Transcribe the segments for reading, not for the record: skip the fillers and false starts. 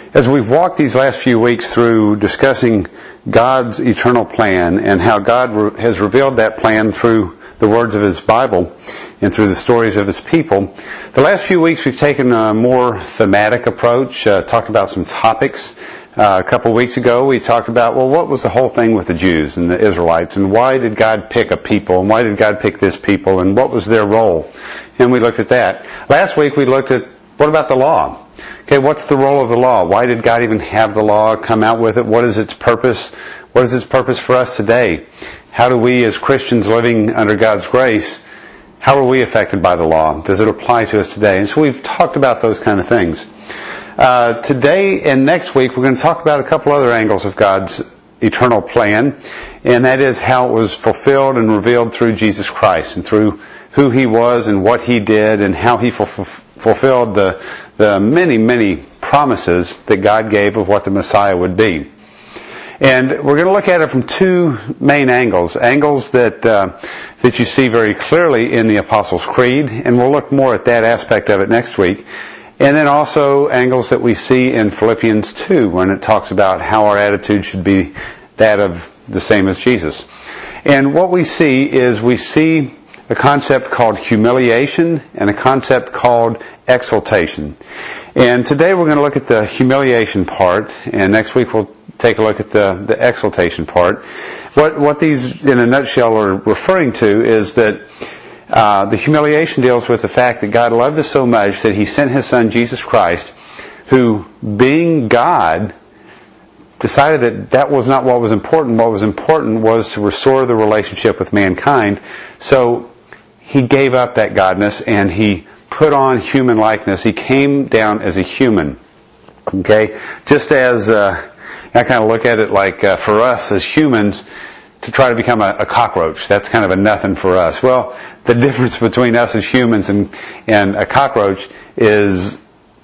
As we've walked these last few weeks through discussing God's eternal plan and how God has revealed that plan through the words of His Bible and through the stories of His people, the last few weeks we've taken a more thematic approach, talked about some topics. A couple of weeks ago we talked about, well, what was the whole thing with the Jews and the Israelites, and why did God pick a people, and why did God pick this people, and what was their role? And we looked at that. Last week we looked at, what about the law? Okay, what's the role of the law? Why did God even have the law, come out with it? What is its purpose? What is its purpose for us today? How do we as Christians living under God's grace, how are we affected by the law? Does it apply to us today? And so we've talked about those kind of things. Today and next week we're going to talk about a couple other angles of God's eternal plan, and that is how it was fulfilled and revealed through Jesus Christ and through who He was and what He did and how He fulfilled the many, many promises that God gave of what the Messiah would be. And we're going to look at it from two main angles that you see very clearly in the Apostles' Creed, and we'll look more at that aspect of it next week. And then also angles that we see in Philippians 2 when it talks about how our attitude should be that of the same as Jesus. And what we see is we see a concept called humiliation and a concept called exaltation. And today we're going to look at the humiliation part, and next week we'll take a look at the exaltation part. What these in a nutshell are referring to is that the humiliation deals with the fact that God loved us so much that He sent His Son Jesus Christ, who, being God, decided that that was not what was important. What was important was to restore the relationship with mankind. So He gave up that godness and He put on human likeness. He came down as a human. Okay? Just as, I kind of look at it like for us as humans, to try to become a cockroach. That's kind of a nothing for us. Well, the difference between us as humans and a cockroach is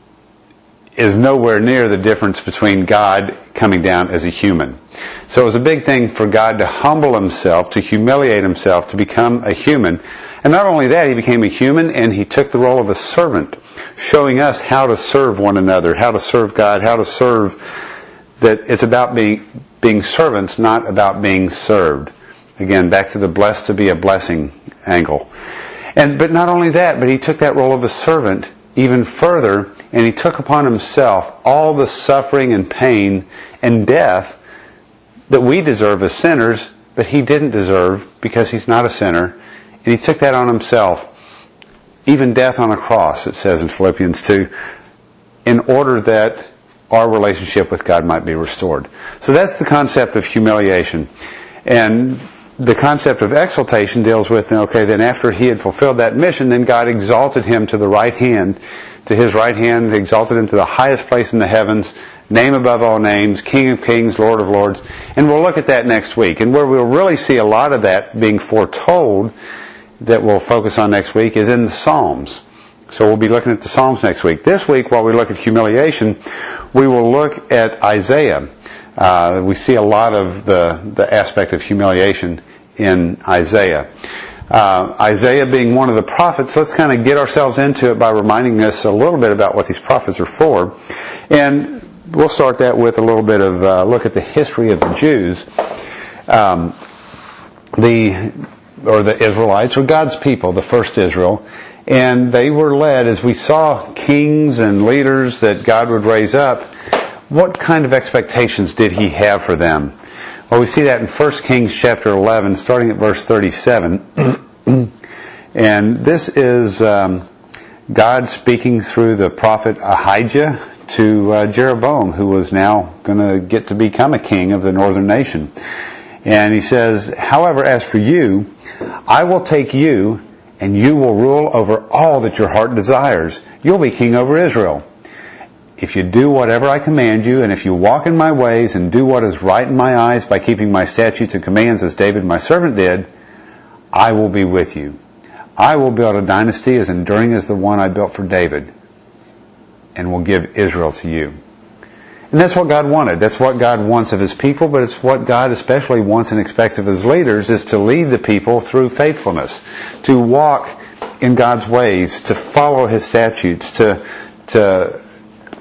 nowhere near the difference between God coming down as a human. So it was a big thing for God to humble Himself, to humiliate Himself, to become a human. And not only that, He became a human and He took the role of a servant, showing us how to serve one another, how to serve God, how to serve, that it's about being servants, not about being served. Again, back to the blessed to be a blessing angle. But not only that, but He took that role of a servant even further, and He took upon Himself all the suffering and pain and death that we deserve as sinners, but He didn't deserve because He's not a sinner. And He took that on Himself, even death on a cross, it says in Philippians 2, in order that our relationship with God might be restored. So that's the concept of humiliation. And the concept of exaltation deals with, okay, then after He had fulfilled that mission, then God exalted Him to the right hand, to His right hand, exalted Him to the highest place in the heavens, name above all names, King of kings, Lord of lords. And we'll look at that next week. And where we'll really see a lot of that being foretold, that we'll focus on next week, is in the Psalms. So we'll be looking at the Psalms next week. This week, while we look at humiliation, we will look at Isaiah. We see a lot of the aspect of humiliation in Isaiah. Isaiah being one of the prophets, let's kind of get ourselves into it by reminding us a little bit about what these prophets are for. And we'll start that with a little bit of look at the history of the Jews. The Israelites, or God's people, the first Israel. And they were led, as we saw kings and leaders that God would raise up, what kind of expectations did He have for them? Well, we see that in 1 Kings chapter 11, starting at verse 37. And this is God speaking through the prophet Ahijah to Jeroboam, who was now going to get to become a king of the northern nation. And he says, "However, as for you, I will take you, and you will rule over all that your heart desires. You'll be king over Israel. If you do whatever I command you, and if you walk in my ways and do what is right in my eyes by keeping my statutes and commands as David my servant did, I will be with you. I will build a dynasty as enduring as the one I built for David, and will give Israel to you." And that's what God wanted. That's what God wants of His people, but it's what God especially wants and expects of His leaders, is to lead the people through faithfulness, to walk in God's ways, to follow His statutes, to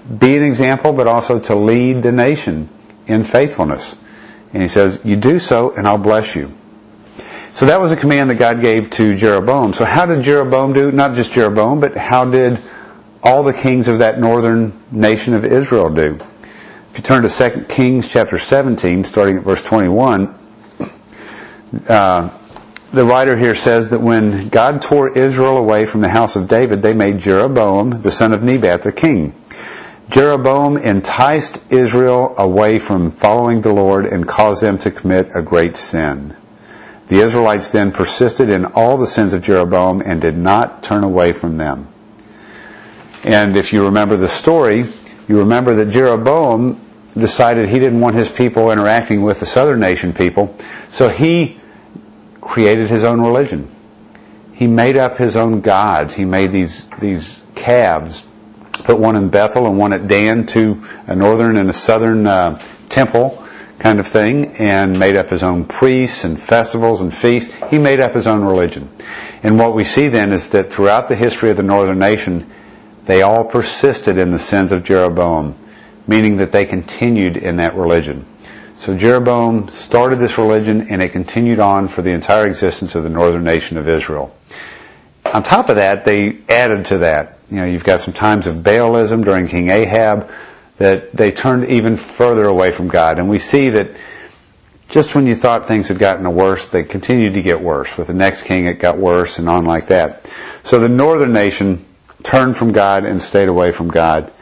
be an example, but also to lead the nation in faithfulness. And he says, you do so and I'll bless you. So that was a command that God gave to Jeroboam. So how did Jeroboam do? Not just Jeroboam, but how did all the kings of that northern nation of Israel do? If you turn to 2 Kings chapter 17, starting at verse 21, the writer here says that when God tore Israel away from the house of David, they made Jeroboam, the son of Nebat, their king. Jeroboam enticed Israel away from following the Lord and caused them to commit a great sin. The Israelites then persisted in all the sins of Jeroboam and did not turn away from them. And if you remember the story, you remember that Jeroboam decided he didn't want his people interacting with the southern nation people, so he created his own religion. He made up his own gods. He made these calves, put one in Bethel and one at Dan, a northern and a southern temple kind of thing, and made up his own priests and festivals and feasts. He made up his own religion. And what we see then is that throughout the history of the northern nation, they all persisted in the sins of Jeroboam, meaning that they continued in that religion. So Jeroboam started this religion and it continued on for the entire existence of the northern nation of Israel. On top of that, they added to that. You've got some times of Baalism during King Ahab that they turned even further away from God. And we see that just when you thought things had gotten worse, they continued to get worse. With the next king, it got worse and on like that. So the northern nation turned from God and stayed away from God.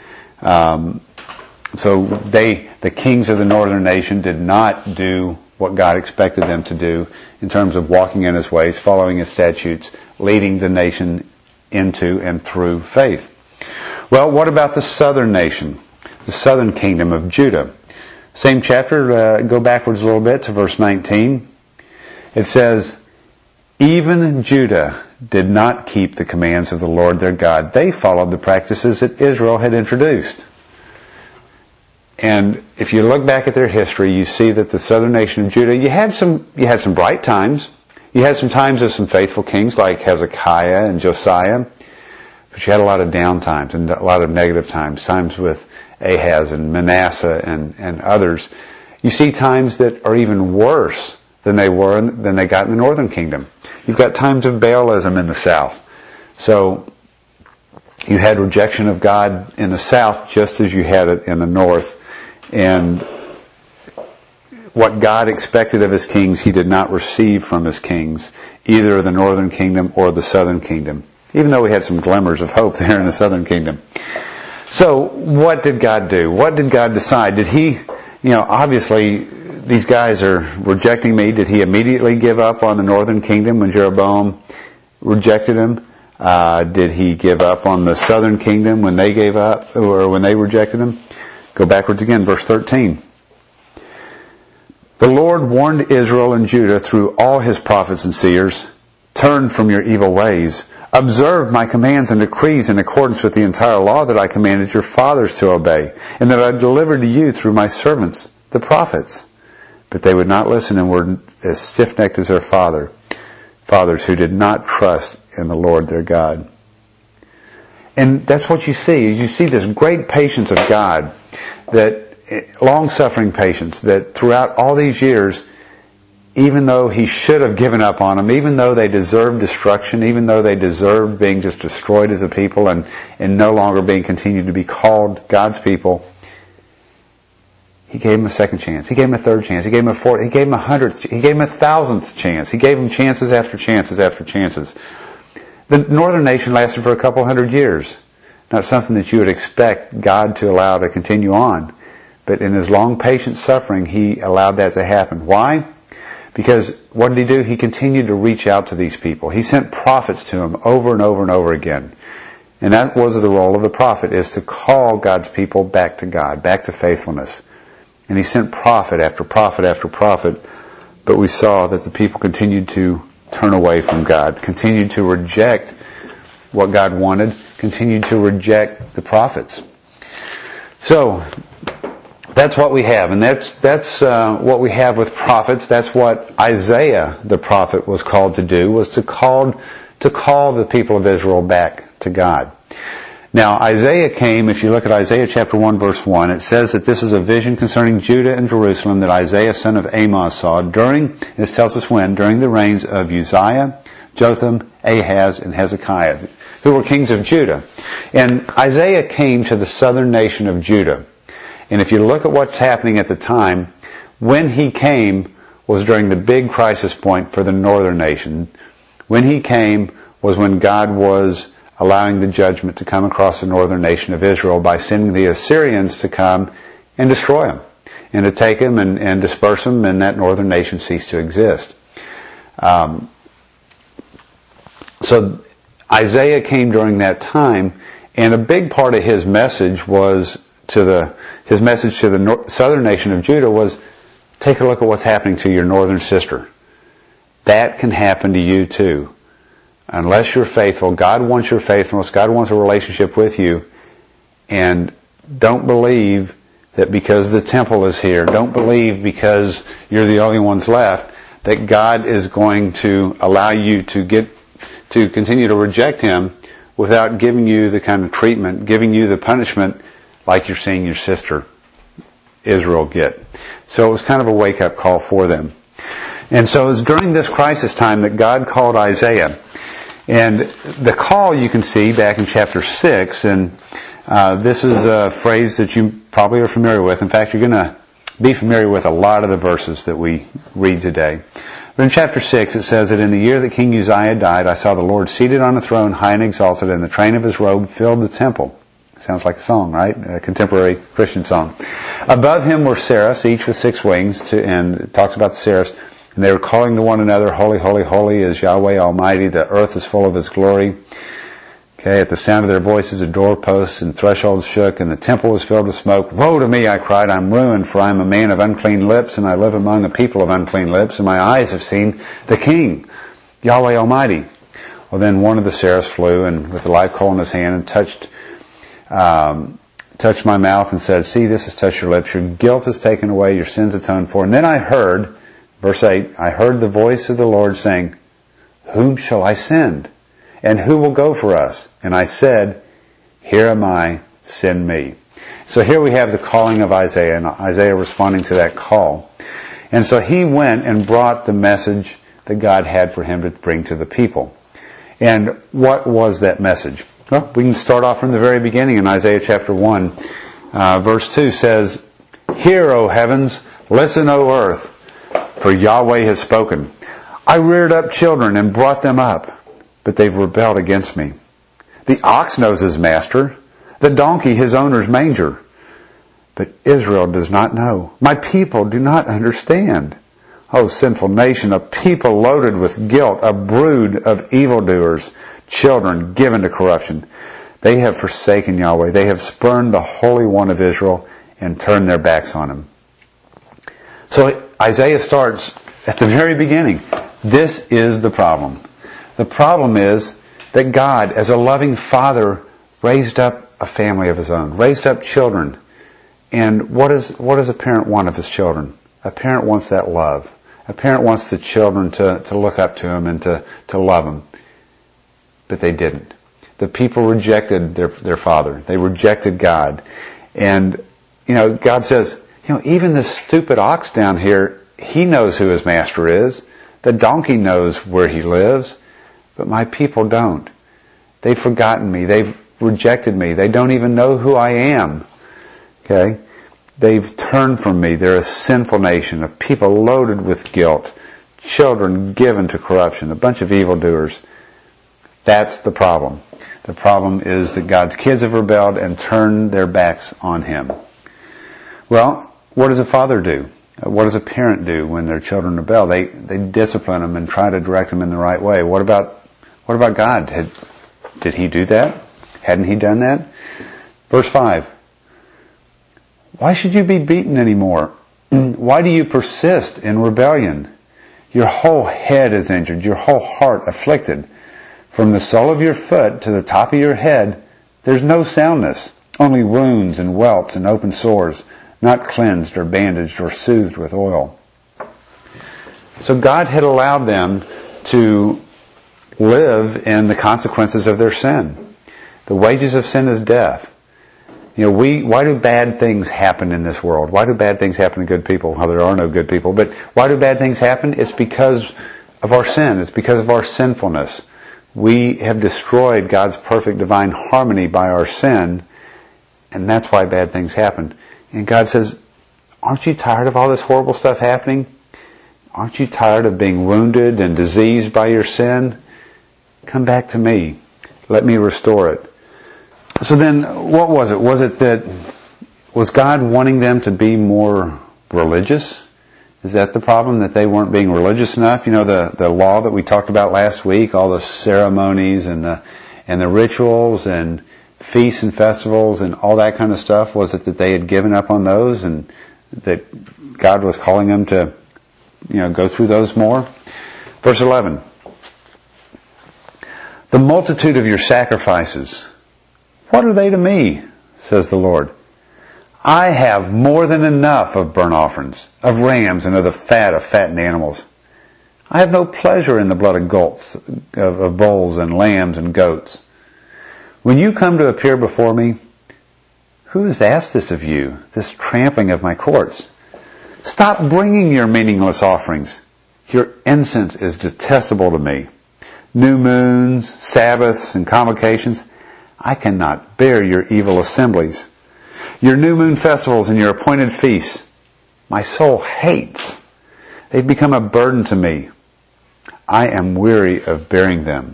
So the kings of the northern nation did not do what God expected them to do in terms of walking in His ways, following His statutes, leading the nation into and through faith. Well, what about the southern nation? The southern kingdom of Judah. Same chapter, go backwards a little bit to verse 19. It says, even Judah did not keep the commands of the Lord their God. They followed the practices that Israel had introduced. And if you look back at their history, you see that the southern nation of Judah, you had some bright times. You had some times of some faithful kings like Hezekiah and Josiah, but you had a lot of down times and a lot of negative times with Ahaz and Manasseh and others. You see times that are even worse than they got in the northern kingdom. You've got times of Baalism in the south. So you had rejection of God in the south just as you had it in the north. And what God expected of His kings, He did not receive from His kings, either the northern kingdom or the southern kingdom, even though we had some glimmers of hope there in the southern kingdom. So what did God do? What did God decide? Did He, obviously these guys are rejecting me. Did He immediately give up on the northern kingdom when Jeroboam rejected Him? Did He give up on the southern kingdom when they gave up or when they rejected Him? Go backwards again, verse 13. The Lord warned Israel and Judah through all His prophets and seers, turn from your evil ways. Observe my commands and decrees in accordance with the entire law that I commanded your fathers to obey, and that I delivered to you through my servants, the prophets. But they would not listen and were as stiff-necked as their fathers who did not trust in the Lord their God. And that's what you see. You see this great patience of God, that long-suffering patience, that throughout all these years, even though He should have given up on them, even though they deserved destruction, even though they deserved being just destroyed as a people and no longer being continued to be called God's people, He gave them a second chance. He gave them a third chance. He gave them a fourth. He gave them 100th. He gave them 1,000th chance. He gave them chances after chances after chances. The northern nation lasted for a couple hundred years. Not something that you would expect God to allow to continue on. But in His long, patient suffering, He allowed that to happen. Why? Because what did He do? He continued to reach out to these people. He sent prophets to them over and over and over again. And that was the role of the prophet, is to call God's people back to God, back to faithfulness. And He sent prophet after prophet after prophet, but we saw that the people continued to turn away from God, continued to reject what God wanted, continued to reject the prophets. So, that's what we have, and that's what we have with prophets. That's what Isaiah the prophet was called to do, was to call the people of Israel back to God. Now, Isaiah came, if you look at Isaiah chapter 1 verse 1, it says that this is a vision concerning Judah and Jerusalem that Isaiah son of Amoz saw this tells us when, during the reigns of Uzziah, Jotham, Ahaz, and Hezekiah, who were kings of Judah. And Isaiah came to the southern nation of Judah. And if you look at what's happening at the time, when he came was during the big crisis point for the northern nation. When he came was when God was allowing the judgment to come across the northern nation of Israel by sending the Assyrians to come and destroy them, and to take them and disperse them, and that northern nation ceased to exist. So Isaiah came during that time, and a big part of his message was his message to the southern nation of Judah was, take a look at what's happening to your northern sister. That can happen to you too. Unless you're faithful, God wants your faithfulness. God wants a relationship with you. And don't believe that because the temple is here, don't believe because you're the only ones left, that God is going to allow you to continue to reject Him without giving you the kind of treatment, giving you the punishment like you're seeing your sister Israel get. So it was kind of a wake-up call for them. And so it was during this crisis time that God called Isaiah. And the call you can see back in chapter 6, and this is a phrase that you probably are familiar with. In fact, you're going to be familiar with a lot of the verses that we read today. But in chapter 6 it says that in the year that King Uzziah died, I saw the Lord seated on a throne, high and exalted, and the train of His robe filled the temple. Sounds like a song, right? A contemporary Christian song. Above Him were seraphs, each with 6 wings, and it talks about the seraphs. And they were calling to one another, Holy, holy, holy is Yahweh Almighty. The earth is full of His glory. Okay, at the sound of their voices, the doorposts and thresholds shook, and the temple was filled with smoke. Woe to me, I cried, I'm ruined, for I am a man of unclean lips, and I live among a people of unclean lips, and my eyes have seen the King, Yahweh Almighty. Well, then one of the seraphs flew, and with the live coal in his hand, and touched my mouth and said, see, this has touched your lips. Your guilt is taken away, your sins atoned for. And then I heard, verse 8, I heard the voice of the Lord saying, whom shall I send? And who will go for us? And I said, here am I, send me. So here we have the calling of Isaiah, and Isaiah responding to that call. And so he went and brought the message that God had for him to bring to the people. And what was that message? Well, we can start off from the very beginning in Isaiah chapter 1. Verse 2 says, hear, O heavens, listen, O earth, for Yahweh has spoken. I reared up children and brought them up, but they've rebelled against me. The ox knows his master, the donkey his owner's manger. But Israel does not know. My people do not understand. O sinful nation, a people loaded with guilt, a brood of evildoers, children given to corruption. They have forsaken Yahweh. They have spurned the Holy One of Israel and turned their backs on Him. So Isaiah starts at the very beginning. This is the problem. The problem is that God, as a loving Father, raised up a family of His own, raised up children. And what does a parent want of his children? A parent wants that love. A parent wants the children to look up to him and to love him. But they didn't. The people rejected their father. They rejected God. And, God says, even the stupid ox down here, he knows who his master is. The donkey knows where he lives. But my people don't. They've forgotten me. They've rejected me. They don't even know who I am. Okay? They've turned from me. They're a sinful nation, a people loaded with guilt, children given to corruption, a bunch of evildoers. That's the problem. The problem is that God's kids have rebelled and turned their backs on Him. Well, what does a father do? What does a parent do when their children rebel? They discipline them and try to direct them in the right way. What about God? Did He do that? Hadn't He done that? Verse 5. Why should you be beaten anymore? Why do you persist in rebellion? Your whole head is injured, your whole heart afflicted. From the sole of your foot to the top of your head, there's no soundness, only wounds and welts and open sores, not cleansed or bandaged or soothed with oil. So God had allowed them to live in the consequences of their sin. The wages of sin is death. Why do bad things happen in this world? Why do bad things happen to good people? Well, there are no good people, but why do bad things happen? It's because of our sin. It's because of our sinfulness. We have destroyed God's perfect divine harmony by our sin, and that's why bad things happen. And God says, aren't you tired of all this horrible stuff happening? Aren't you tired of being wounded and diseased by your sin? Come back to me. Let me restore it. So then, what was it? Was God wanting them to be more religious? Is that the problem, that they weren't being religious enough? The law that we talked about last week, all the ceremonies and the rituals and feasts and festivals and all that kind of stuff, was it that they had given up on those and that God was calling them to, go through those more? Verse 11. The multitude of your sacrifices, what are they to me, says the Lord? I have more than enough of burnt offerings, of rams, and of the fat of fattened animals. I have no pleasure in the blood of goats, of bulls and lambs and goats. When you come to appear before me, who has asked this of you, this trampling of my courts? Stop bringing your meaningless offerings. Your incense is detestable to me. New moons, Sabbaths, and convocations, I cannot bear your evil assemblies. Your new moon festivals and your appointed feasts, my soul hates. They've become a burden to me. I am weary of bearing them.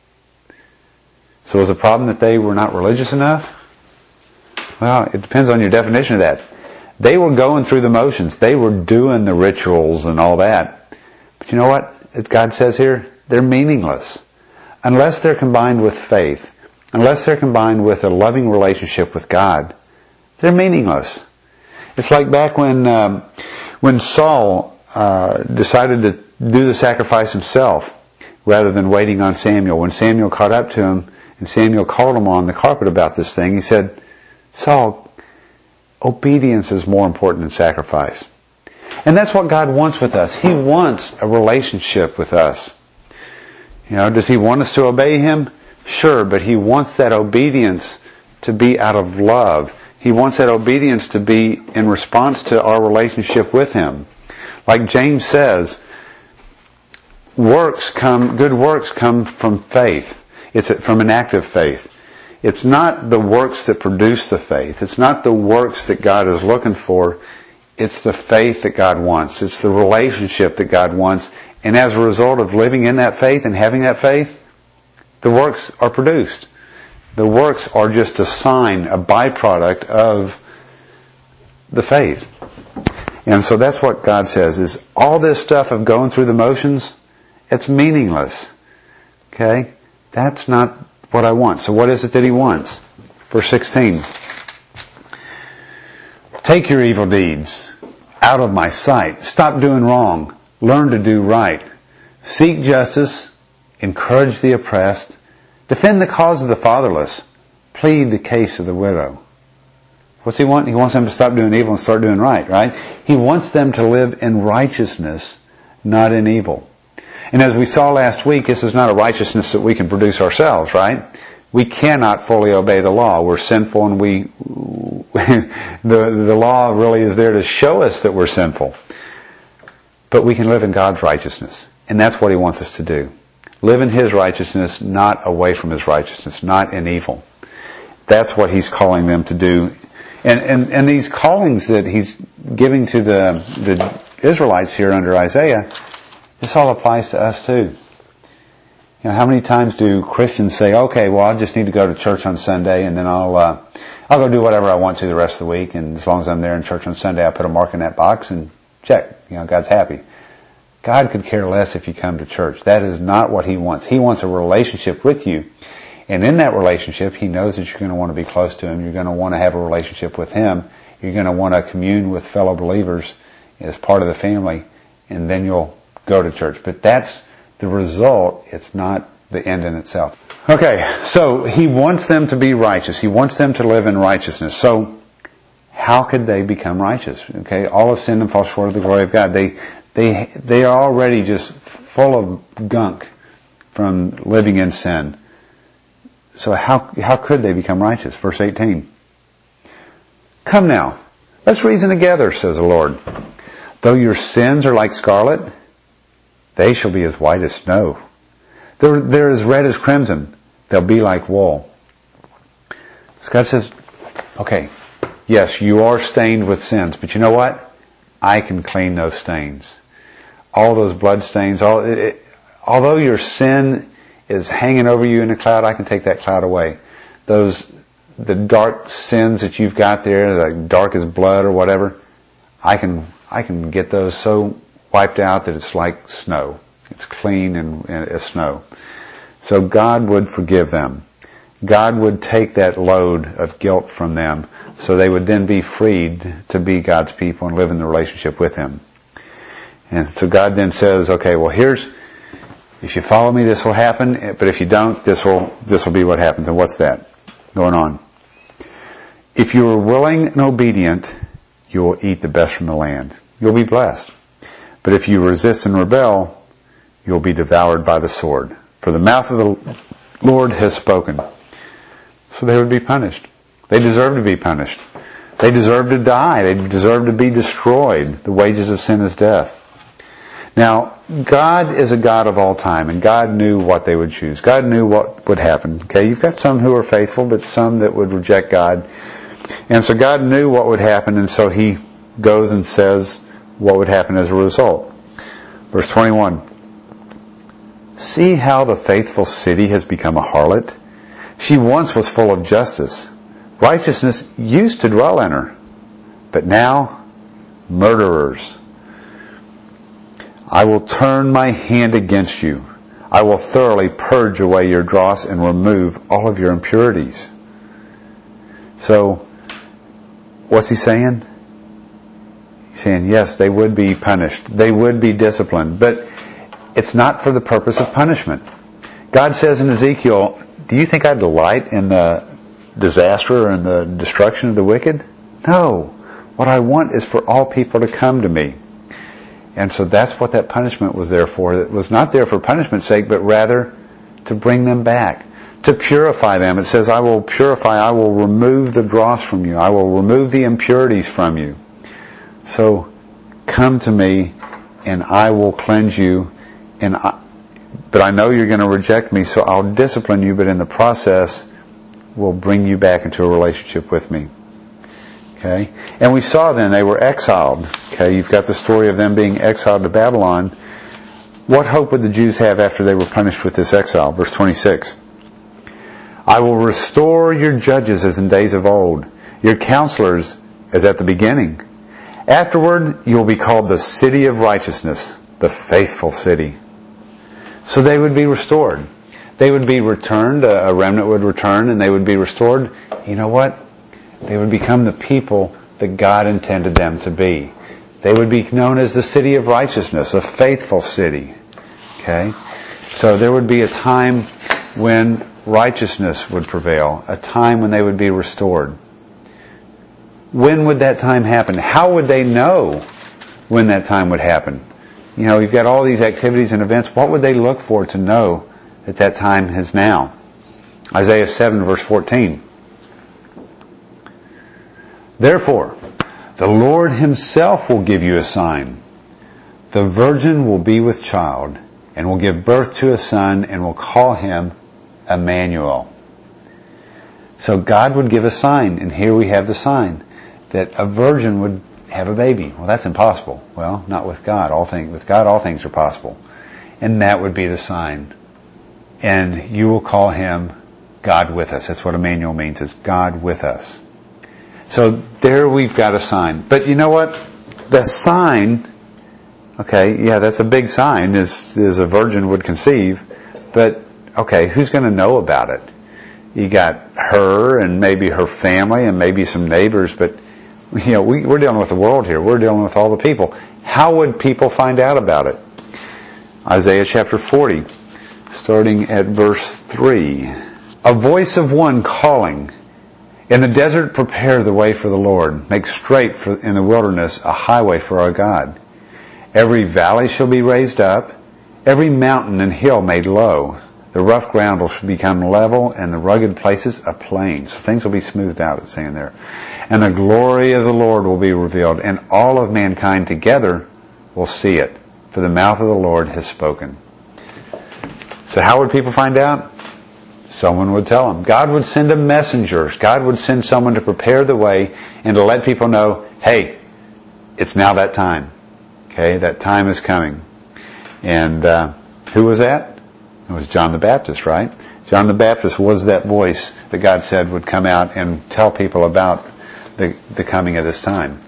So was the problem that they were not religious enough? Well, it depends on your definition of that. They were going through the motions. They were doing the rituals and all that. But you know what? As God says here, they're meaningless. Unless they're combined with faith, unless they're combined with a loving relationship with God, they're meaningless. It's like back when Saul decided to do the sacrifice himself rather than waiting on Samuel. When Samuel caught up to him and Samuel called him on the carpet about this thing, he said, Saul, obedience is more important than sacrifice. And that's what God wants with us. He wants a relationship with us. Does He want us to obey Him? Sure, but He wants that obedience to be out of love. He wants that obedience to be in response to our relationship with Him. Like James says, good works come from faith. It's from an act of faith. It's not the works that produce the faith. It's not the works that God is looking for. It's the faith that God wants. It's the relationship that God wants. And as a result of living in that faith and having that faith, the works are produced. The works are just a sign, a byproduct of the faith. And so that's what God says, is all this stuff of going through the motions, it's meaningless. Okay? That's not what I want. So what is it that He wants? Verse 16. Take your evil deeds out of my sight. Stop doing wrong. Learn to do right. Seek justice. Encourage the oppressed. Defend the cause of the fatherless. Plead the case of the widow. What's He want? He wants them to stop doing evil and start doing right? He wants them to live in righteousness, not in evil. And as we saw last week, this is not a righteousness that we can produce ourselves, right? We cannot fully obey the law. We're sinful, and the law really is there to show us that we're sinful. But we can live in God's righteousness. And that's what He wants us to do. Live in His righteousness, not away from His righteousness, not in evil. That's what He's calling them to do. And these callings that He's giving to the Israelites here under Isaiah, this all applies to us too. How many times do Christians say, okay, well, I just need to go to church on Sunday, and then I'll go do whatever I want to the rest of the week, and as long as I'm there in church on Sunday, I put a mark in that box and check. God's happy. God could care less if you come to church. That is not what He wants. He wants a relationship with you. And in that relationship, He knows that you're going to want to be close to Him. You're going to want to have a relationship with Him. You're going to want to commune with fellow believers as part of the family. And then you'll go to church. But that's the result. It's not the end in itself. Okay, so He wants them to be righteous. He wants them to live in righteousness. So how could they become righteous? Okay, all have sinned and fall short of the glory of God. They are already just full of gunk from living in sin. So how could they become righteous? Verse 18. Come now, let's reason together, says the Lord. Though your sins are like scarlet, they shall be as white as snow. They're as red as crimson. They'll be like wool. So God says, okay, yes, you are stained with sins, but you know what? I can clean those stains. All those blood stains, although your sin is hanging over you in a cloud, I can take that cloud away. The dark sins that you've got there, like dark as blood or whatever, I can get those so wiped out that it's like snow. It's clean and as snow. So God would forgive them. God would take that load of guilt from them, so they would then be freed to be God's people and live in the relationship with Him. And so God then says, okay, well if you follow me, this will happen, but if you don't, this will be what happens. And what's that going on? If you are willing and obedient, you will eat the best from the land. You'll be blessed. But if you resist and rebel, you'll be devoured by the sword. For the mouth of the Lord has spoken. So they would be punished. They deserve to be punished. They deserve to die. They deserve to be destroyed. The wages of sin is death. Now, God is a God of all time, and God knew what they would choose. God knew what would happen. Okay, you've got some who are faithful, but some that would reject God. And so God knew what would happen, and so He goes and says what would happen as a result. Verse 21. See how the faithful city has become a harlot? She once was full of justice. Righteousness used to dwell in her. But now, murderers. I will turn my hand against you. I will thoroughly purge away your dross and remove all of your impurities. So, what's he saying? He's saying, yes, they would be punished. They would be disciplined. But it's not for the purpose of punishment. God says in Ezekiel, do you think I delight in the disaster and the destruction of the wicked? No. What I want is for all people to come to me. And so that's what that punishment was there for. It was not there for punishment's sake, but rather to bring them back, to purify them. It says, I will purify, I will remove the dross from you. I will remove the impurities from you. So come to me and I will cleanse you. But I know you're going to reject me, so I'll discipline you, but in the process will bring you back into a relationship with me. Okay? And we saw then they were exiled. Okay? You've got the story of them being exiled to Babylon. What hope would the Jews have after they were punished with this exile? Verse 26. I will restore your judges as in days of old, your counselors as at the beginning. Afterward, you will be called the city of righteousness, the faithful city. So they would be restored. They would be returned, a remnant would return, and they would be restored. You know what? They would become the people that God intended them to be. They would be known as the city of righteousness, a faithful city. Okay? So there would be a time when righteousness would prevail, a time when they would be restored. When would that time happen? How would they know when that time would happen? You know, you've got all these activities and events. What would they look for to know that that time is now? Isaiah 7 verse 14. Therefore, the Lord Himself will give you a sign. The virgin will be with child and will give birth to a son and will call him Emmanuel. So God would give a sign, and here we have the sign that a virgin would have a baby. Well, that's impossible. Well, not with God. With God, all things are possible. And that would be the sign. And you will call him God with us. That's what Emmanuel means. It's God with us. So there we've got a sign. But you know what? The sign, okay, yeah, that's a big sign, is a virgin would conceive. But, okay, who's going to know about it? You got her and maybe her family and maybe some neighbors, but you know, we're dealing with the world here. We're dealing with all the people. How would people find out about it? Isaiah chapter 40, starting at verse 3. A voice of one calling, in the desert prepare the way for the Lord. Make straight in the wilderness a highway for our God. Every valley shall be raised up, every mountain and hill made low. The rough ground will become level and the rugged places a plain. So things will be smoothed out, it's saying there. And the glory of the Lord will be revealed, and all of mankind together will see it, for the mouth of the Lord has spoken. So how would people find out? Someone would tell them. God would send a messenger. God would send someone to prepare the way and to let people know, hey, it's now that time. Okay, that time is coming. And who was that? It was John the Baptist, right? John the Baptist was that voice that God said would come out and tell people about the coming of this time.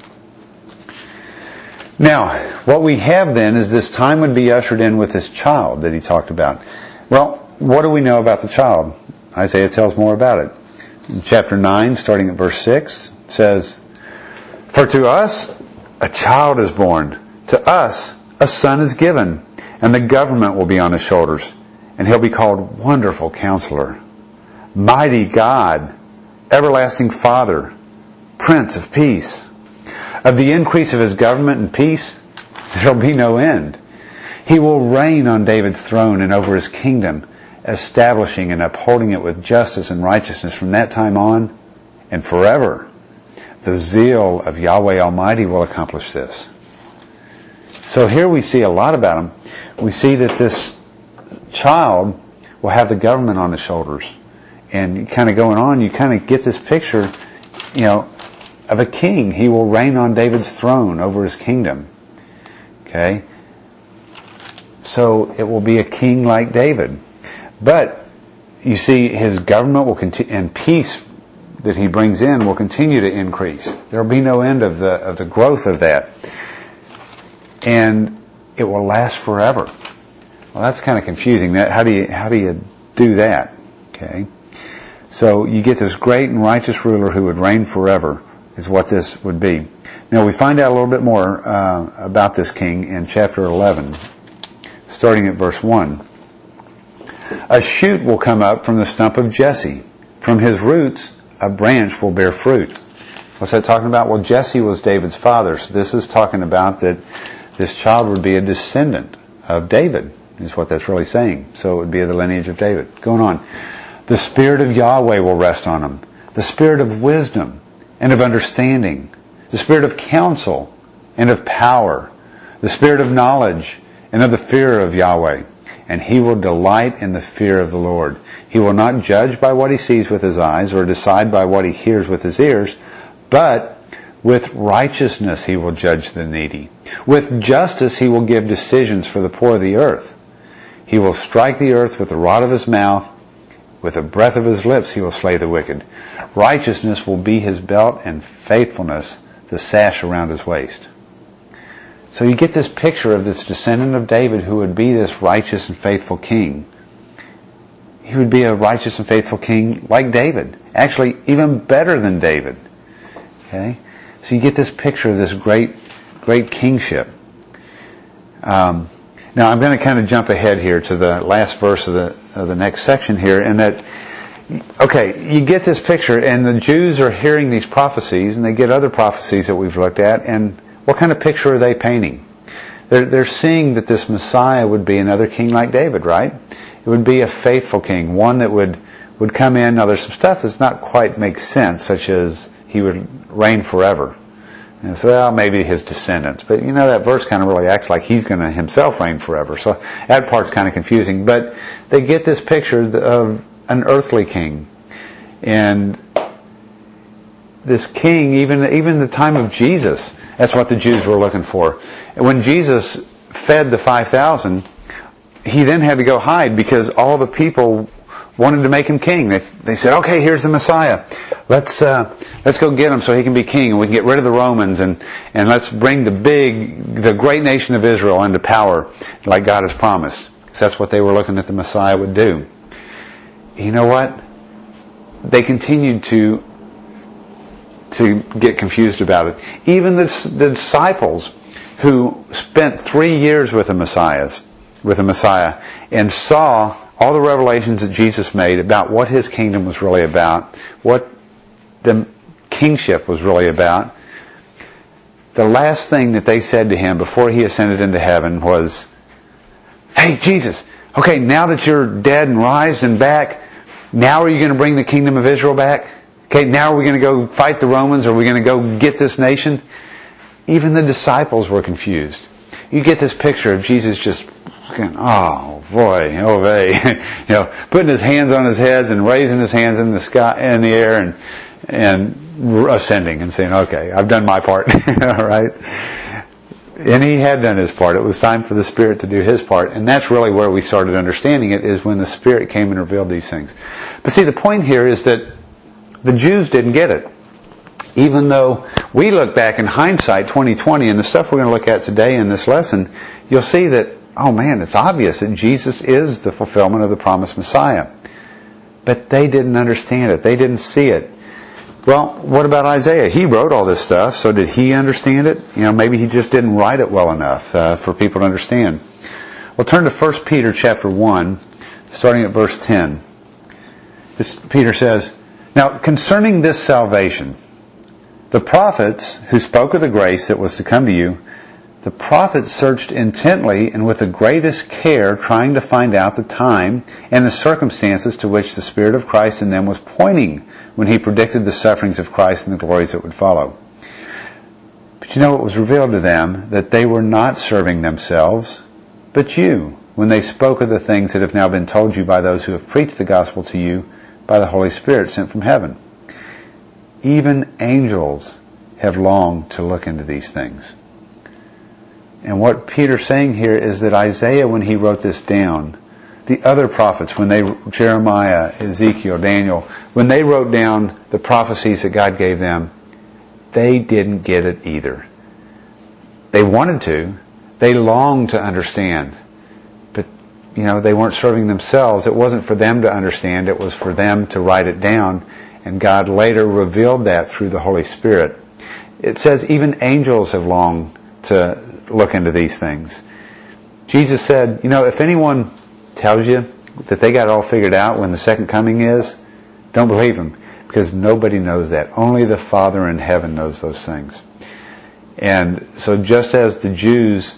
Now, what we have then is this time would be ushered in with this child that he talked about. Well, what do we know about the child? Isaiah tells more about it. In chapter 9, starting at verse 6, says, "For to us a child is born, to us a son is given, and the government will be on his shoulders, and he'll be called Wonderful Counselor, Mighty God, Everlasting Father, Prince of Peace. Of the increase of his government and peace, there'll be no end. He will reign on David's throne and over his kingdom, establishing and upholding it with justice and righteousness from that time on and forever. The zeal of Yahweh Almighty will accomplish this." So here we see a lot about him. We see that this child will have the government on his shoulders. And kind of going on, you kind of get this picture, of a king. He will reign on David's throne over his kingdom. Okay? So it will be a king like David. But you see, his government will continue, and peace that he brings in will continue to increase. There will be no end of the growth of that, and it will last forever. Well, that's kind of confusing. How do you do that? Okay, so you get this great and righteous ruler who would reign forever, is what this would be. Now we find out a little bit more about this king in chapter 11, starting at verse 1. "A shoot will come up from the stump of Jesse. From his roots, a branch will bear fruit." What's that talking about? Well, Jesse was David's father. So this is talking about that this child would be a descendant of David, is what that's really saying. So it would be of the lineage of David. Going on. "The Spirit of Yahweh will rest on him. The Spirit of wisdom and of understanding. The Spirit of counsel and of power. The Spirit of knowledge and of the fear of Yahweh. And he will delight in the fear of the Lord. He will not judge by what he sees with his eyes or decide by what he hears with his ears, but with righteousness he will judge the needy. With justice he will give decisions for the poor of the earth. He will strike the earth with the rod of his mouth. With the breath of his lips he will slay the wicked. Righteousness will be his belt, and faithfulness the sash around his waist." So you get this picture of this descendant of David who would be this righteous and faithful king. He would be a righteous and faithful king like David. Actually, even better than David. Okay? So you get this picture of this great kingship. Now I'm going to kind of jump ahead here to the last verse of the next section here, and that, okay, you get this picture, and the Jews are hearing these prophecies, and they get other prophecies that we've looked at, and what kind of picture are they painting? They're seeing that this Messiah would be another king like David, right? It would be a faithful king, one that would come in. Now there's some stuff that's not quite makes sense, such as he would reign forever. And so, well, maybe his descendants. But that verse kind of really acts like he's going to himself reign forever. So that part's kind of confusing. But they get this picture of an earthly king. And this king, even the time of Jesus, that's what the Jews were looking for. And when Jesus fed the 5,000, he then had to go hide because all the people wanted to make him king. They said, "Okay, here's the Messiah. Let's go get him so he can be king, and we can get rid of the Romans, and let's bring the great nation of Israel into power like God has promised." So that's what they were looking at the Messiah would do. You know what? They continued to get confused about it. Even the disciples who spent 3 years with the Messiah and saw all the revelations that Jesus made about what his kingdom was really about, what the kingship was really about, the last thing that they said to him before he ascended into heaven was, "Hey, Jesus, Okay, now that you're dead and raised and back, now are you going to bring the kingdom of Israel back? Okay, now are we going to go fight the Romans? Are we going to go get this nation? Even the disciples were confused. You get this picture of Jesus just going, oh boy, oh vey, putting his hands on his head and raising his hands in the sky, in the air, and ascending and saying, okay, I've done my part. All right? And he had done his part. It was time for the Spirit to do his part. And that's really where we started understanding it, is when the Spirit came and revealed these things. But see, the point here is that the Jews didn't get it. Even though we look back in hindsight, 2020, and the stuff we're going to look at today in this lesson, you'll see that, oh man, it's obvious that Jesus is the fulfillment of the promised Messiah. But they didn't understand it. They didn't see it. Well, what about Isaiah? He wrote all this stuff, so did he understand it? Maybe he just didn't write it well enough for people to understand. Well, turn to 1 Peter chapter 1, starting at verse 10. Peter says, "Now, concerning this salvation, the prophets who spoke of the grace that was to come to you, the prophets searched intently and with the greatest care, trying to find out the time and the circumstances to which the Spirit of Christ in them was pointing when he predicted the sufferings of Christ and the glories that would follow. But it was revealed to them that they were not serving themselves, but you, when they spoke of the things that have now been told you by those who have preached the gospel to you by the Holy Spirit sent from heaven. Even angels have longed to look into these things." And what Peter's saying here is that Isaiah, when he wrote this down, the other prophets, Jeremiah, Ezekiel, Daniel, when they wrote down the prophecies that God gave them, they didn't get it either. They wanted to. They longed to understand. But, they weren't serving themselves. It wasn't for them to understand. It was for them to write it down. And God later revealed that through the Holy Spirit. It says even angels have longed to look into these things. Jesus said, if anyone tells you that they got it all figured out when the second coming is, don't believe him, because nobody knows that. Only the Father in heaven knows those things. And so just as the Jews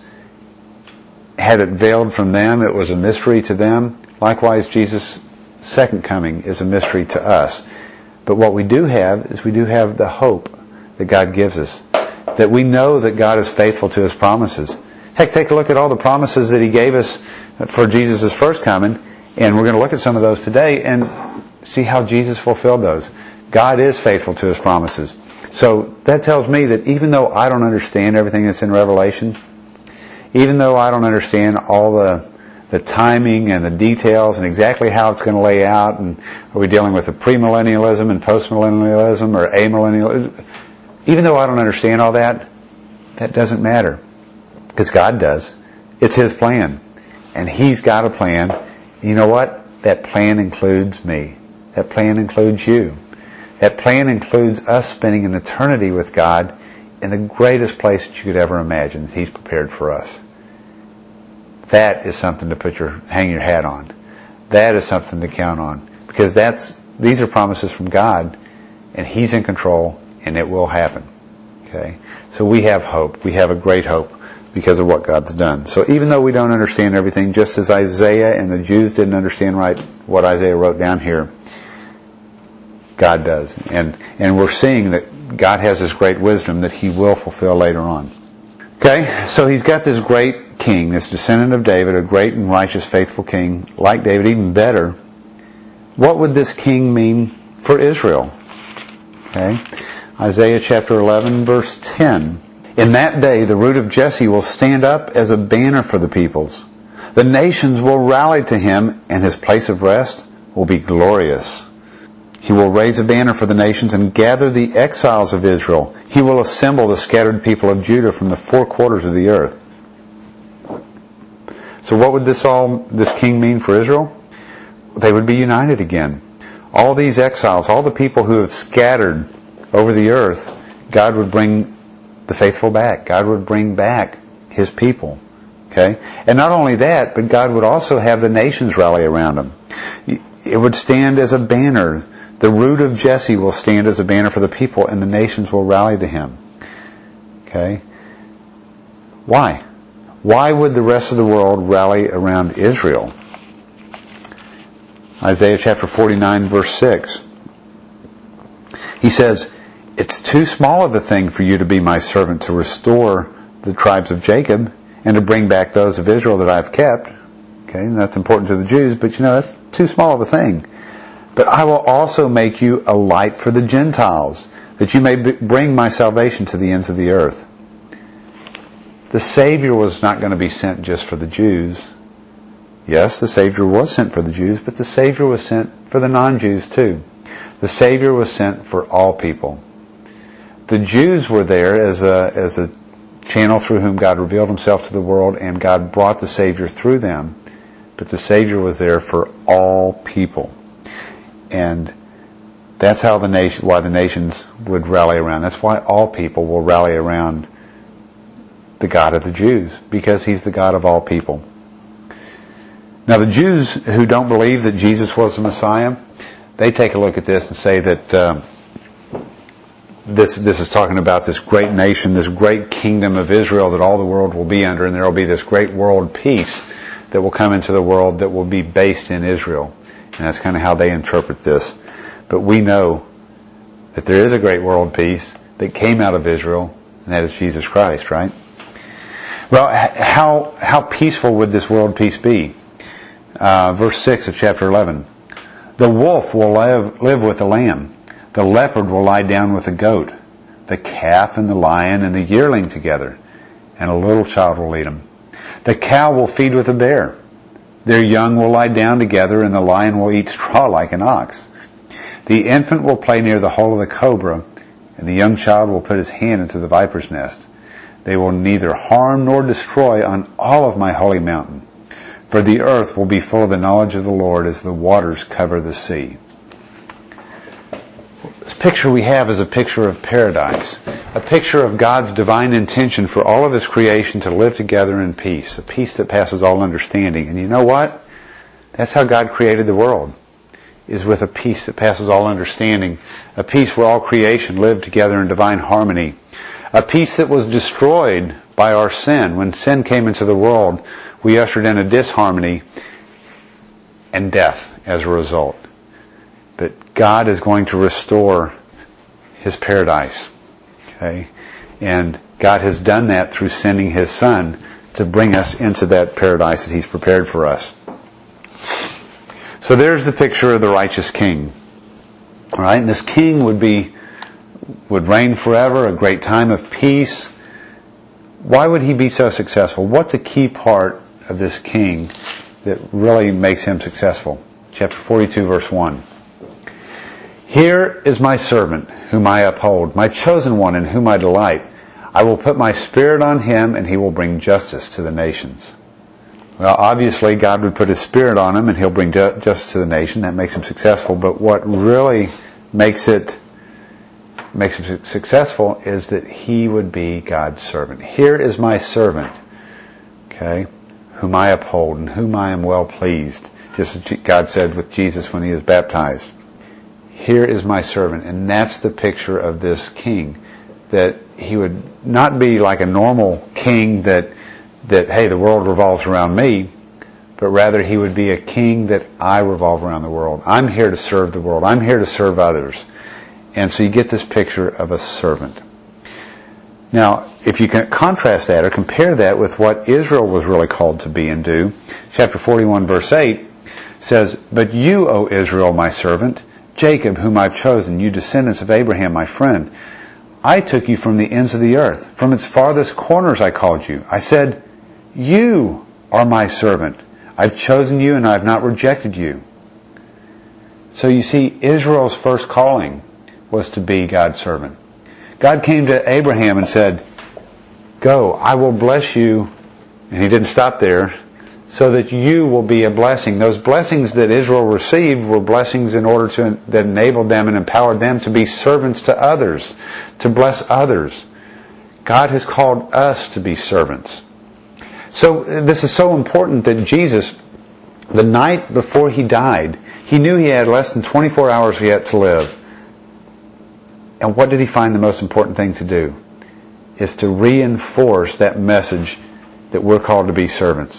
had it veiled from them, it was a mystery to them, likewise Jesus' second coming is a mystery to us. But what we do have is we do have the hope that God gives us, that we know that God is faithful to His promises. Heck, take a look at all the promises that He gave us for Jesus' first coming, and we're going to look at some of those today and see how Jesus fulfilled those. God is faithful to His promises. So that tells me that even though I don't understand everything that's in Revelation, even though I don't understand all the timing and the details and exactly how it's going to lay out, and are we dealing with a premillennialism and postmillennialism or amillennialism, even though I don't understand all that, that doesn't matter. Because God does. It's His plan. And He's got a plan. You know what? That plan includes me. That plan includes you. That plan includes us spending an eternity with God in the greatest place that you could ever imagine that He's prepared for us. That is something to hang your hat on. That is something to count on. Because these are promises from God, and He's in control, and it will happen. Okay? So we have hope. We have a great hope because of what God's done. So even though we don't understand everything, just as Isaiah and the Jews didn't understand right what Isaiah wrote down here, God does. And we're seeing that God has this great wisdom that He will fulfill later on. Okay? So He's got this great king, this descendant of David, a great and righteous, faithful king, like David, even better. What would this king mean for Israel? Okay? Isaiah chapter 11, verse 10. "In that day the root of Jesse will stand up as a banner for the peoples. The nations will rally to him, and his place of rest will be glorious. He will raise a banner for the nations and gather the exiles of Israel. He will assemble the scattered people of Judah from the four quarters of the earth." So what would this king mean for Israel? They would be united again. All these exiles, all the people who have scattered over the earth, God would bring the faithful back. God would bring back His people. Okay? And not only that, but God would also have the nations rally around Him. It would stand as a banner. The root of Jesse will stand as a banner for the people, and the nations will rally to Him. Okay? Why? Why would the rest of the world rally around Israel? Isaiah chapter 49, verse 6. He says, "It's too small of a thing for you to be my servant to restore the tribes of Jacob and to bring back those of Israel that I've kept." Okay, and that's important to the Jews, but that's too small of a thing. "But I will also make you a light for the Gentiles, that you may bring my salvation to the ends of the earth." The Savior was not going to be sent just for the Jews. Yes, the Savior was sent for the Jews, but the Savior was sent for the non-Jews too. The Savior was sent for all people. The Jews were there as a channel through whom God revealed Himself to the world, and God brought the Savior through them. But the Savior was there for all people. And that's how why the nations would rally around. That's why all people will rally around the God of the Jews, because He's the God of all people. Now the Jews who don't believe that Jesus was the Messiah, they take a look at this and say that this is talking about this great nation, this great kingdom of Israel that all the world will be under, and there will be this great world peace that will come into the world that will be based in Israel. And that's kind of how they interpret this. But we know that there is a great world peace that came out of Israel, and that is Jesus Christ, right? Well, how peaceful would this world peace be? Verse 6 of chapter 11. "The wolf will live with the lamb. The leopard will lie down with the goat. The calf and the lion and the yearling together, and a little child will lead them. The cow will feed with the bear. Their young will lie down together, and the lion will eat straw like an ox. The infant will play near the hole of the cobra, and the young child will put his hand into the viper's nest. They will neither harm nor destroy on all of my holy mountain, for the earth will be full of the knowledge of the Lord as the waters cover the sea." This picture we have is a picture of paradise, a picture of God's divine intention for all of His creation to live together in peace, a peace that passes all understanding. And you know what? That's how God created the world, is with a peace that passes all understanding, a peace where all creation lived together in divine harmony, a peace that was destroyed by our sin. When sin came into the world, we ushered in a disharmony and death as a result. But God is going to restore His paradise. Okay? And God has done that through sending His Son to bring us into that paradise that He's prepared for us. So there's the picture of the righteous king. All right? And this king would reign forever, a great time of peace. Why would he be so successful? What's a key part of this king that really makes him successful? Chapter 42, verse 1. "Here is my servant, whom I uphold, my chosen one in whom I delight. I will put my spirit on him, and he will bring justice to the nations." Well, obviously, God would put His Spirit on him, and He'll bring justice to the nation. That makes him successful. But what really makes him successful is that he would be God's servant. "Here is my servant, okay, whom I uphold, and whom I am well pleased," just as God said with Jesus when He was baptized. Here is my servant. And that's the picture of this king, that he would not be like a normal king that hey, the world revolves around me, but rather he would be a king that I revolve around the world. I'm here to serve the world. I'm here to serve others. And so you get this picture of a servant. Now, if you can contrast that or compare that with what Israel was really called to be and do, chapter 41, verse 8 says, "But you, O Israel, my servant, Jacob, whom I've chosen, you descendants of Abraham, my friend, I took you from the ends of the earth. From its farthest corners I called you. I said, you are my servant. I've chosen you and I've not rejected you." So you see, Israel's first calling was to be God's servant. God came to Abraham and said, "Go, I will bless you." And He didn't stop there. "So that you will be a blessing." Those blessings that Israel received were blessings that enabled them and empowered them to be servants to others, to bless others. God has called us to be servants. So this is so important that Jesus, the night before He died, He knew He had less than 24 hours yet to live. And what did He find the most important thing to do? Is to reinforce that message that we're called to be servants.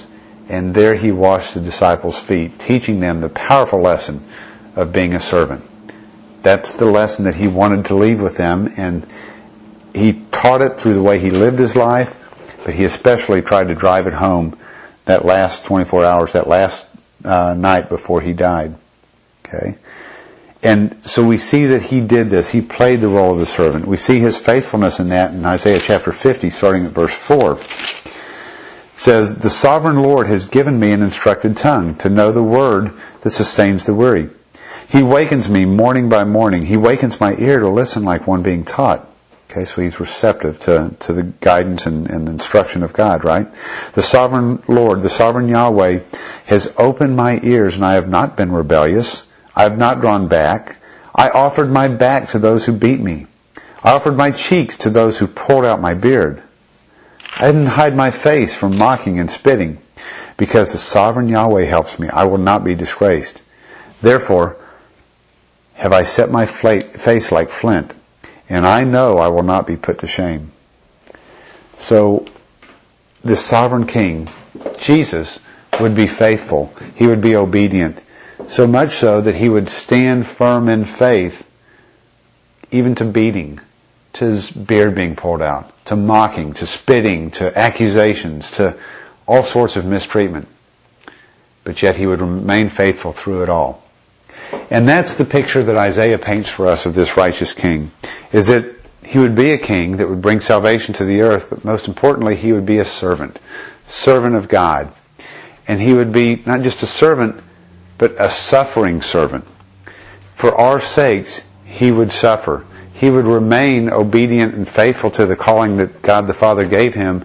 And there he washed the disciples' feet, teaching them the powerful lesson of being a servant. That's the lesson that he wanted to leave with them, and he taught it through the way he lived his life, but he especially tried to drive it home that last 24 hours, that last night before he died. Okay? And so we see that he did this. He played the role of the servant. We see his faithfulness in that in Isaiah chapter 50, starting at verse 4. It says, "The sovereign Lord has given me an instructed tongue to know the word that sustains the weary. He wakens me morning by morning. He wakens my ear to listen like one being taught." Okay, so he's receptive to the guidance and the instruction of God, right? "The sovereign Lord, the sovereign Yahweh, has opened my ears, and I have not been rebellious. I have not drawn back. I offered my back to those who beat me. I offered my cheeks to those who pulled out my beard. I didn't hide my face from mocking and spitting. Because the sovereign Yahweh helps me, I will not be disgraced. Therefore, have I set my face like flint, and I know I will not be put to shame." So, the sovereign King, Jesus, would be faithful. He would be obedient. So much so that he would stand firm in faith, even to beating, to his beard being pulled out, to mocking, to spitting, to accusations, to all sorts of mistreatment. But yet he would remain faithful through it all. And that's the picture that Isaiah paints for us of this righteous king, is that he would be a king that would bring salvation to the earth, but most importantly, he would be a servant of God. And he would be not just a servant, but a suffering servant. For our sakes, he would suffer. He would remain obedient and faithful to the calling that God the Father gave him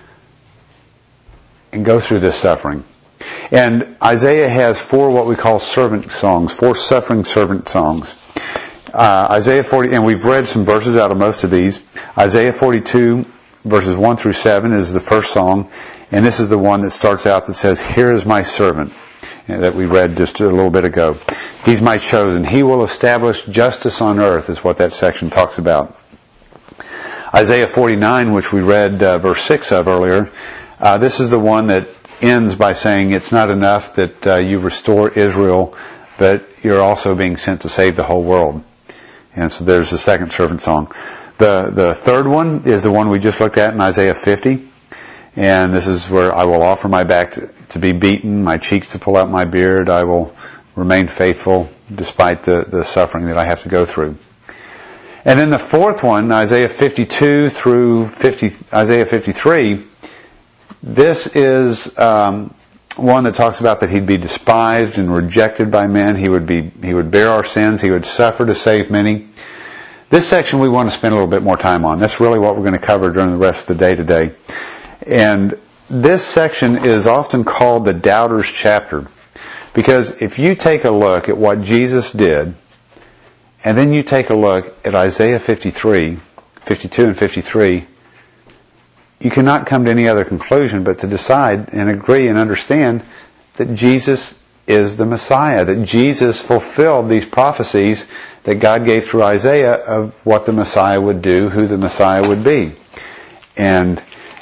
and go through this suffering. And Isaiah has 4 what we call servant songs, 4 suffering servant songs. Isaiah 40, and we've read some verses out of most of these. Isaiah 42, verses 1 through 7 is the first song, and this is the one that starts out that says, "Here is my servant," that we read just a little bit ago. "He's my chosen. He will establish justice on earth," is what that section talks about. Isaiah 49, which we read verse 6 of earlier, this is the one that ends by saying it's not enough that you restore Israel, but you're also being sent to save the whole world. And so there's the second servant song. The third one is the one we just looked at in Isaiah 50. And this is where I will offer my back to be beaten, my cheeks to pull out my beard. I will remain faithful despite the suffering that I have to go through. And then the fourth one, Isaiah 52 through Isaiah 53, this is one that talks about that he'd be despised and rejected by men. He would bear our sins. He would suffer to save many. This section we want to spend a little bit more time on. That's really what we're going to cover during the rest of the day today. And this section is often called the doubter's chapter, because if you take a look at what Jesus did, and then you take a look at Isaiah 52 and 53, you cannot come to any other conclusion but to decide and agree and understand that Jesus is the Messiah, that Jesus fulfilled these prophecies that God gave through Isaiah of what the Messiah would do, who the Messiah would be. And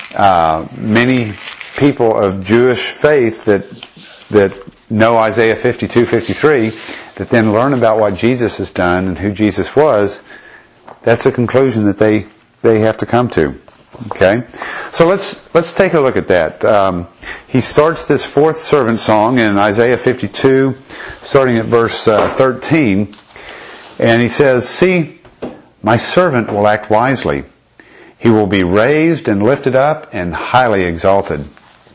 many people of Jewish faith that know Isaiah 52, 53, that then learn about what Jesus has done and who Jesus was, that's a conclusion that they have to come to. Okay? So let's take a look at that. He starts this fourth servant song in Isaiah 52, starting at verse 13, and he says, "See, my servant will act wisely. He will be raised and lifted up and highly exalted."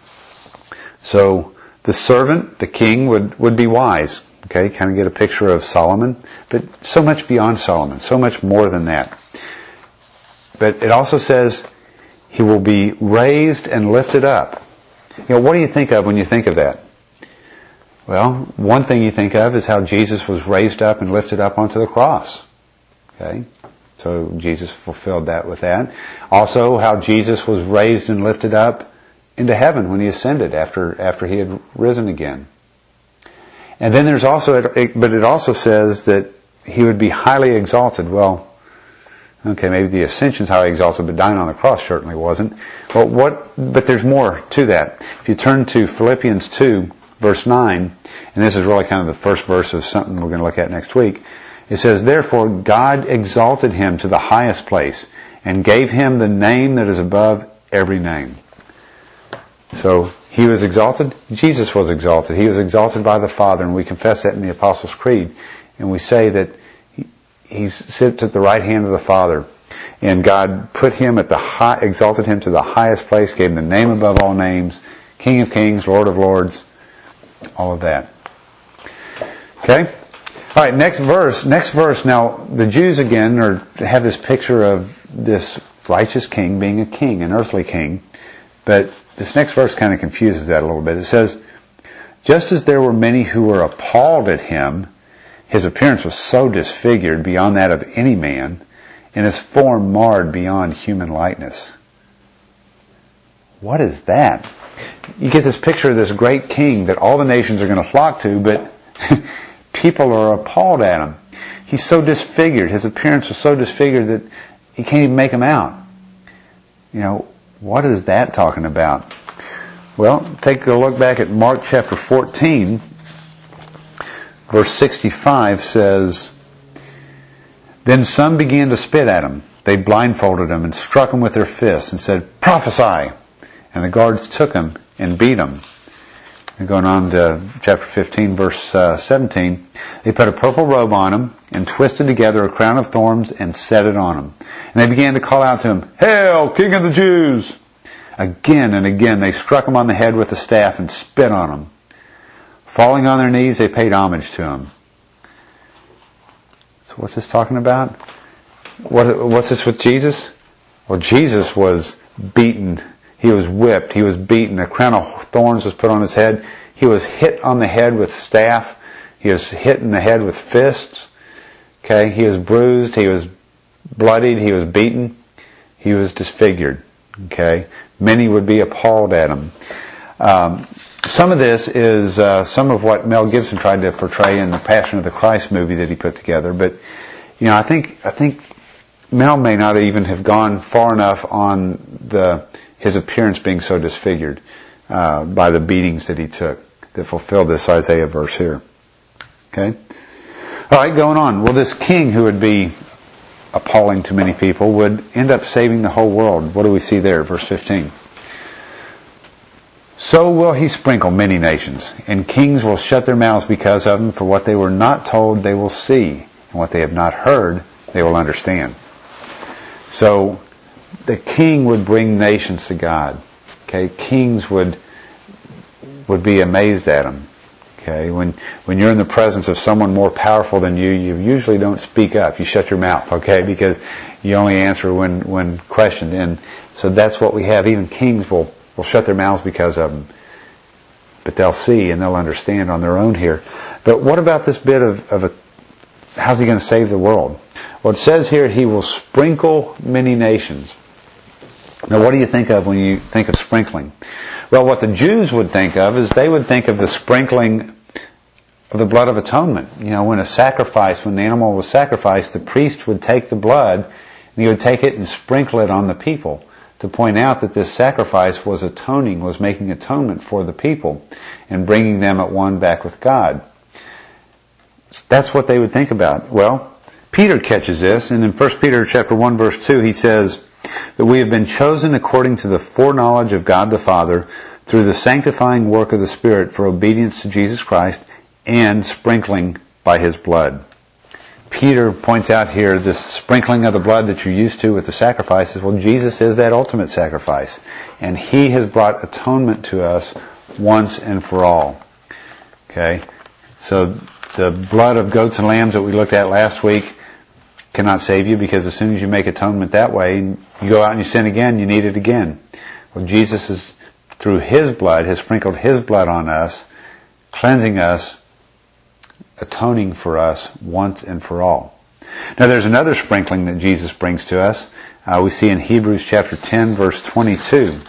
So the servant, the king, would be wise. Okay, kind of get a picture of Solomon, but so much beyond Solomon, so much more than that. But it also says he will be raised and lifted up. You know, what do you think of when you think of that? Well, one thing you think of is how Jesus was raised up and lifted up onto the cross. Okay? So Jesus fulfilled that with that. Also, how Jesus was raised and lifted up into heaven when he ascended after he had risen again. And then there's also, but it also says that he would be highly exalted. Well, Okay, maybe the ascension is highly exalted, but dying on the cross certainly wasn't. But there's more to that. If you turn to Philippians 2, verse 9, and this is really kind of the first verse of something we're going to look at next week, it says, "Therefore God exalted him to the highest place, and gave him the name that is above every name." So, he was exalted. Jesus was exalted. He was exalted by the Father, and we confess that in the Apostles' Creed. And we say that he sits at the right hand of the Father. And God put him exalted him to the highest place, gave him the name above all names, King of Kings, Lord of Lords, all of that. Okay? Alright, next verse. Now, the Jews again have this picture of this righteous king being a king, an earthly king. But this next verse kind of confuses that a little bit. It says, "Just as there were many who were appalled at him, his appearance was so disfigured beyond that of any man, and his form marred beyond human likeness." What is that? You get this picture of this great king that all the nations are going to flock to, but people are appalled at him. He's so disfigured. His appearance was so disfigured that you can't even make him out. What is that talking about? Well, take a look back at Mark chapter 14. Verse 65 says, "Then some began to spit at him. They blindfolded him and struck him with their fists and said, 'Prophesy!' And the guards took him and beat him." And going on to chapter 15, verse 17, "They put a purple robe on him and twisted together a crown of thorns and set it on him. And they began to call out to him, 'Hail, King of the Jews!' Again and again they struck him on the head with a staff and spit on him. Falling on their knees, they paid homage to him." So what's this talking about? What's this with Jesus? Well, Jesus was beaten. He was whipped. He was beaten. A crown of thorns was put on his head. He was hit on the head with staff. He was hit in the head with fists. Okay, he was bruised. He was bloodied. He was beaten. He was disfigured. Okay, many would be appalled at him. Some of this is some of what Mel Gibson tried to portray in the Passion of the Christ movie that he put together. But I think Mel may not even have gone far enough on his appearance being so disfigured by the beatings that he took that fulfilled this Isaiah verse here. Okay. All right, going on. Well, this king who would be appalling to many people would end up saving the whole world. What do we see there? Verse 15. "So will he sprinkle many nations, and kings will shut their mouths because of him, for what they were not told they will see, and what they have not heard they will understand." So the king would bring nations to God. Okay, kings would be amazed at him. Okay, when you're in the presence of someone more powerful than you usually don't speak up. You shut your mouth, okay, because you only answer when questioned. And so that's what we have. Even kings will shut their mouths because of them. But they'll see and they'll understand on their own here. But what about this bit of how's he going to save the world? Well, it says here, he will sprinkle many nations. Now, what do you think of when you think of sprinkling? Well, what the Jews would think of is they would think of the sprinkling of the blood of atonement. When an animal was sacrificed, the priest would take the blood and he would take it and sprinkle it on the people to point out that this sacrifice was making atonement for the people and bringing them at one back with God. That's what they would think about. Well, Peter catches this, and in 1 Peter chapter 1 verse 2 he says that we have been chosen according to the foreknowledge of God the Father through the sanctifying work of the Spirit for obedience to Jesus Christ and sprinkling by His blood. Peter points out here this sprinkling of the blood that you're used to with the sacrifices. Well, Jesus is that ultimate sacrifice, and He has brought atonement to us once and for all. Okay? So the blood of goats and lambs that we looked at last week cannot save you, because as soon as you make atonement that way, you go out and you sin again, you need it again. Well, Jesus is, through His blood, has sprinkled His blood on us, cleansing us, atoning for us once and for all. Now there's another sprinkling that Jesus brings to us. We see in Hebrews chapter 10 verse 22.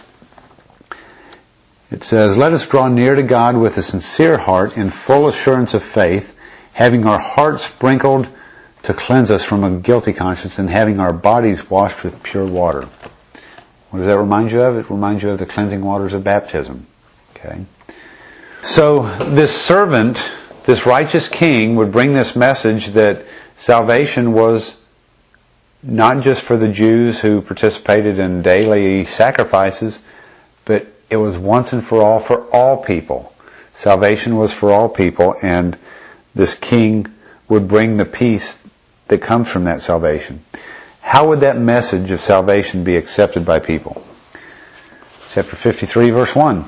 It says, "Let us draw near to God with a sincere heart in full assurance of faith, having our hearts sprinkled to cleanse us from a guilty conscience and having our bodies washed with pure water. What does that remind you of? It reminds you of the cleansing waters of baptism. Okay. So this servant, this righteous king, would bring this message that salvation was not just for the Jews who participated in daily sacrifices, but it was once and for all people. Salvation was for all people, and this king would bring the peace that comes from that salvation. How would that message of salvation be accepted by people? Chapter 53, verse 1.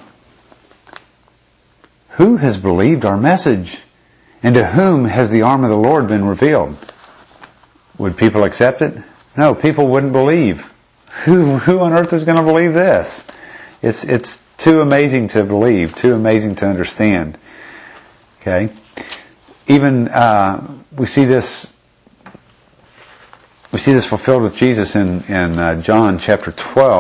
Who has believed our message? And to whom has the arm of the Lord been revealed? Would people accept it? No, people wouldn't believe. Who on earth is going to believe this? It's too amazing to believe, too amazing to understand. Okay? Even we see this fulfilled with Jesus in John chapter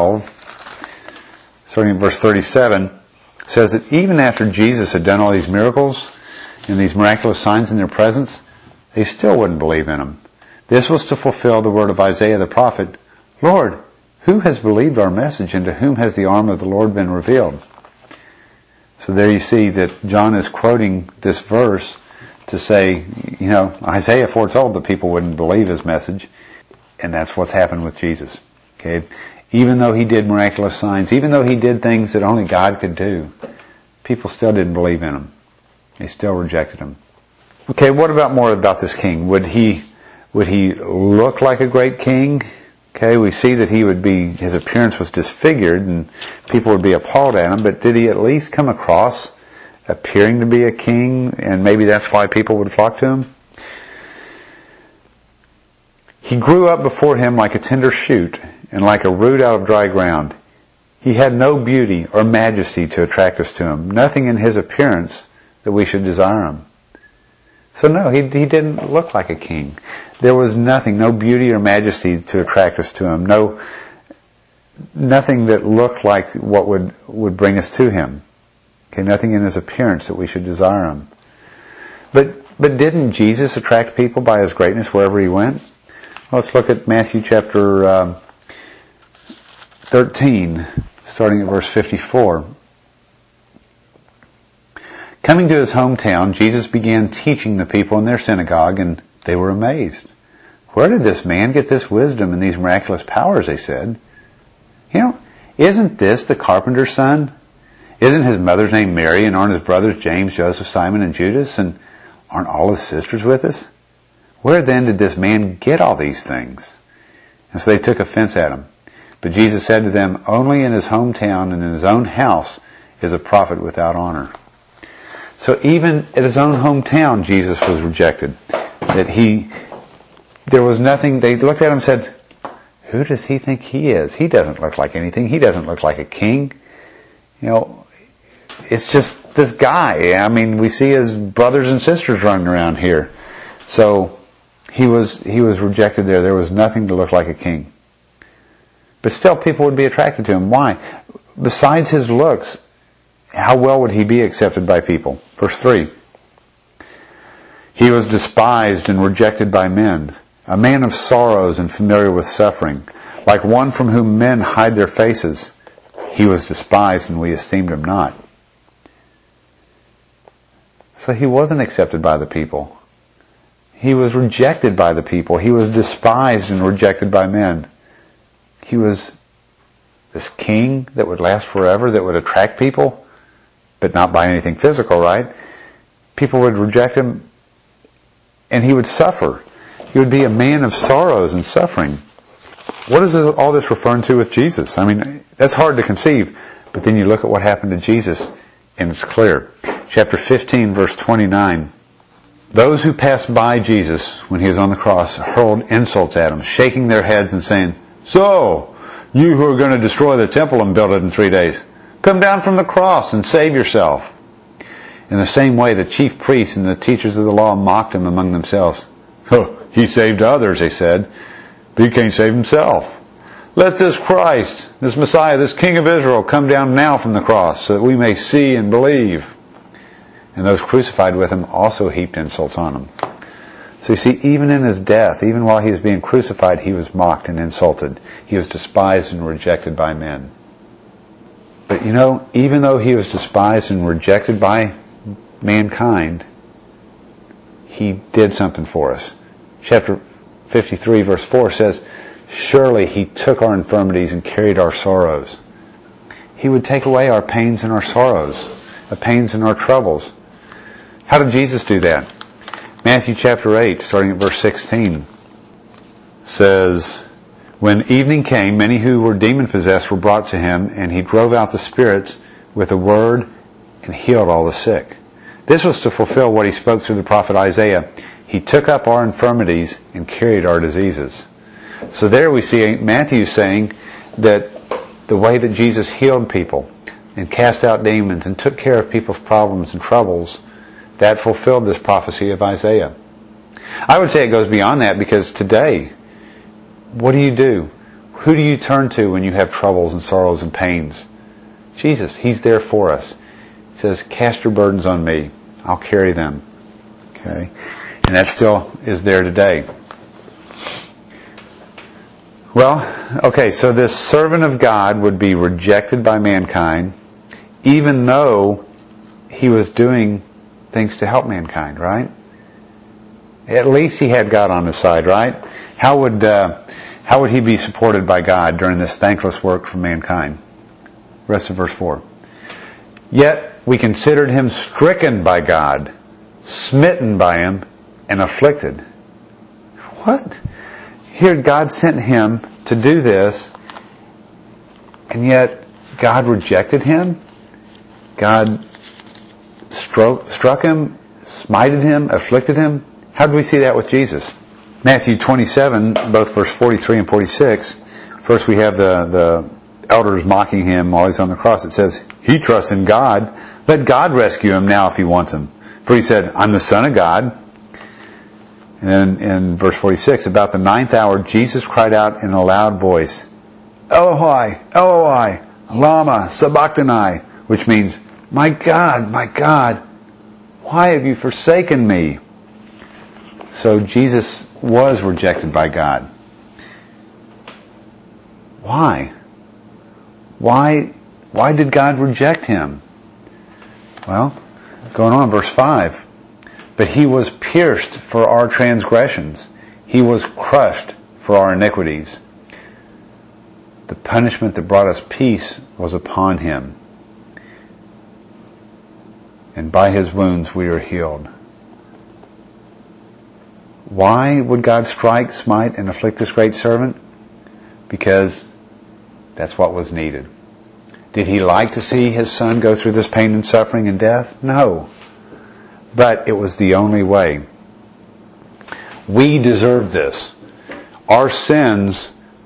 12, starting in verse 37. It says that even after Jesus had done all these miracles and these miraculous signs in their presence, they still wouldn't believe in him. This was to fulfill the word of Isaiah the prophet, Lord, who has believed our message, and to whom has the arm of the Lord been revealed? So there you see that John is quoting this verse to say, Isaiah foretold that people wouldn't believe his message, and that's what's happened with Jesus. Okay? Even though he did miraculous signs, even though he did things that only God could do, people still didn't believe in him. They still rejected him. Okay, what about this king? Would he look like a great king? Okay, we see that his appearance was disfigured and people would be appalled at him, but did he at least come across appearing to be a king, and maybe that's why people would flock to him? He grew up before him like a tender shoot and like a root out of dry ground. He had no beauty or majesty to attract us to him, nothing in his appearance that we should desire him. So no, he didn't look like a king. There was nothing, no beauty or majesty to attract us to him. Nothing that looked like what would bring us to him. Okay, nothing in his appearance that we should desire him. But didn't Jesus attract people by his greatness wherever he went? Let's look at Matthew chapter 13, starting at verse 54. Coming to his hometown, Jesus began teaching the people in their synagogue, and they were amazed. Where did this man get this wisdom and these miraculous powers, they said. Isn't this the carpenter's son? Isn't his mother's name Mary, and aren't his brothers James, Joseph, Simon, and Judas, and aren't all his sisters with us? Where then did this man get all these things? And so they took offense at him. But Jesus said to them, only in his hometown and in his own house is a prophet without honor. So even at his own hometown, Jesus was rejected. There was nothing, they looked at him and said, who does he think he is? He doesn't look like anything. He doesn't look like a king. It's just this guy. I mean, we see his brothers and sisters running around here. So he was rejected there. There was nothing to look like a king. But still people would be attracted to him. Why? Besides his looks, how well would he be accepted by people? Verse 3. He was despised and rejected by men, a man of sorrows and familiar with suffering, like one from whom men hide their faces. He was despised and we esteemed him not. So he wasn't accepted by the people. He was rejected by the people. He was despised and rejected by men. He was this king that would last forever, that would attract people, but not by anything physical, right? People would reject him, and he would suffer. He would be a man of sorrows and suffering. What is all this referring to with Jesus? I mean, that's hard to conceive, but then you look at what happened to Jesus, and it's clear. Chapter 15, verse 29. Those who passed by Jesus when he was on the cross hurled insults at him, shaking their heads and saying, so, you who are going to destroy the temple and build it in 3 days, come down from the cross and save yourself. In the same way, the chief priests and the teachers of the law mocked him among themselves. He saved others, they said, but he can't save himself. Let this Christ, this Messiah, this King of Israel, come down now from the cross so that we may see and believe. And those crucified with him also heaped insults on him. So you see, even in his death, even while he was being crucified, he was mocked and insulted. He was despised and rejected by men. But you know, even though he was despised and rejected by mankind, he did something for us. Chapter 53 verse 4 says, surely he took our infirmities and carried our sorrows. He would take away our pains and our sorrows, the pains and our troubles. How did Jesus do that? Matthew chapter 8, starting at verse 16, says, when evening came, many who were demon-possessed were brought to him, and he drove out the spirits with a word and healed all the sick. This was to fulfill what he spoke through the prophet Isaiah. He took up our infirmities and carried our diseases. So there we see Matthew saying that the way that Jesus healed people and cast out demons and took care of people's problems and troubles, that fulfilled this prophecy of Isaiah. I would say it goes beyond that, because today, what do? Who do you turn to when you have troubles and sorrows and pains? Jesus. He's there for us. He says, cast your burdens on me. I'll carry them. Okay? And that still is there today. Well, okay, so this servant of God would be rejected by mankind, even though he was doing things to help mankind, right? At least he had God on his side, right? How would he be supported by God during this thankless work for mankind? Rest of verse 4. Yet we considered him stricken by God, smitten by him, and afflicted. What? Here God sent him to do this, and yet God rejected him? God struck him, smited him, afflicted him? How do we see that with Jesus? Matthew 27, both verse 43 and 46, first we have the elders mocking him while he's on the cross. It says, he trusts in God. Let God rescue him now if he wants him. For he said, I'm the Son of God. And then in verse 46, about the 9th hour, Jesus cried out in a loud voice, Eloi, Eloi, lama sabachthani, which means, my God, why have you forsaken me? So Jesus was rejected by God. Why? Why did God reject him? Well, going on, verse 5. But he was pierced for our transgressions. He was crushed for our iniquities. The punishment that brought us peace was upon him. And by his wounds we are healed. Why would God strike, smite, and afflict this great servant? Because that's what was needed. Did he like to see his son go through this pain and suffering and death? No. But it was the only way. We deserve this. Our sins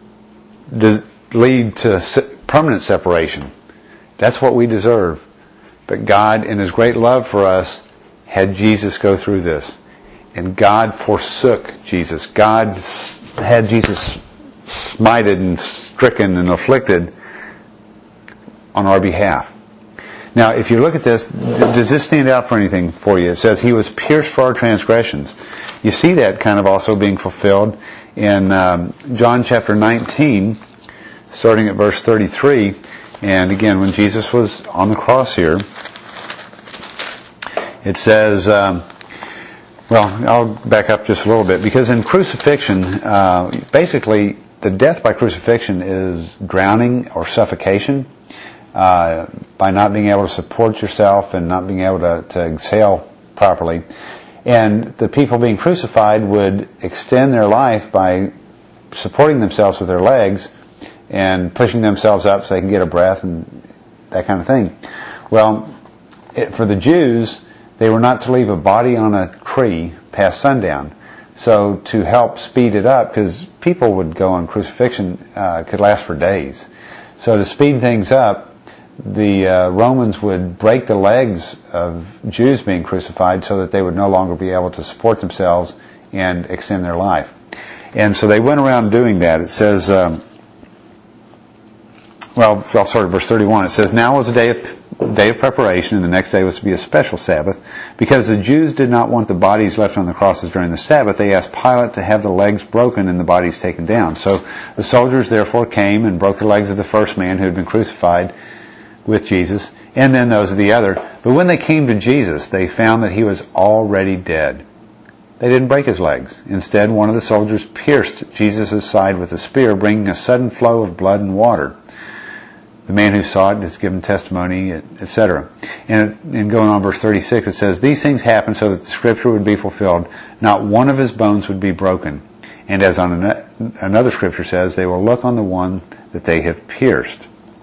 lead to permanent separation. That's what we deserve. But God, in his great love for us, had Jesus go through this. And God forsook Jesus. God had Jesus smited and stricken and afflicted on our behalf. Now, if you look at this, does this stand out for anything for you? It says, he was pierced for our transgressions. You see that kind of also being fulfilled in John chapter 19, starting at verse 33. And again, when Jesus was on the cross here, it says, well, I'll back up just a little bit, because in crucifixion, basically, the death by crucifixion is drowning or suffocation. By not being able to support yourself and not being able to exhale properly. And the people being crucified would extend their life by supporting themselves with their legs and pushing themselves up so they can get a breath and that kind of thing. Well, for the Jews, they were not to leave a body on a tree past sundown. So to help speed it up, because people would go on crucifixion, could last for days. So to speed things up, the Romans would break the legs of Jews being crucified so that they would no longer be able to support themselves and extend their life. And so they went around doing that. It says, well, I'll start at verse 31. It says, now was the day day of preparation, and the next day was to be a special Sabbath. Because the Jews did not want the bodies left on the crosses during the Sabbath, they asked Pilate to have the legs broken and the bodies taken down. So the soldiers therefore came and broke the legs of the first man who had been crucified with Jesus, and then those of the other. But when they came to Jesus, they found that he was already dead. They didn't break his legs. Instead, one of the soldiers pierced Jesus' side with a spear, bringing a sudden flow of blood and water. The man who saw it has given testimony, etc. And going on verse 36, it says, "These things happened so that the scripture would be fulfilled. Not one of his bones would be broken." And as on another scripture says, "They will look on the one that they have pierced."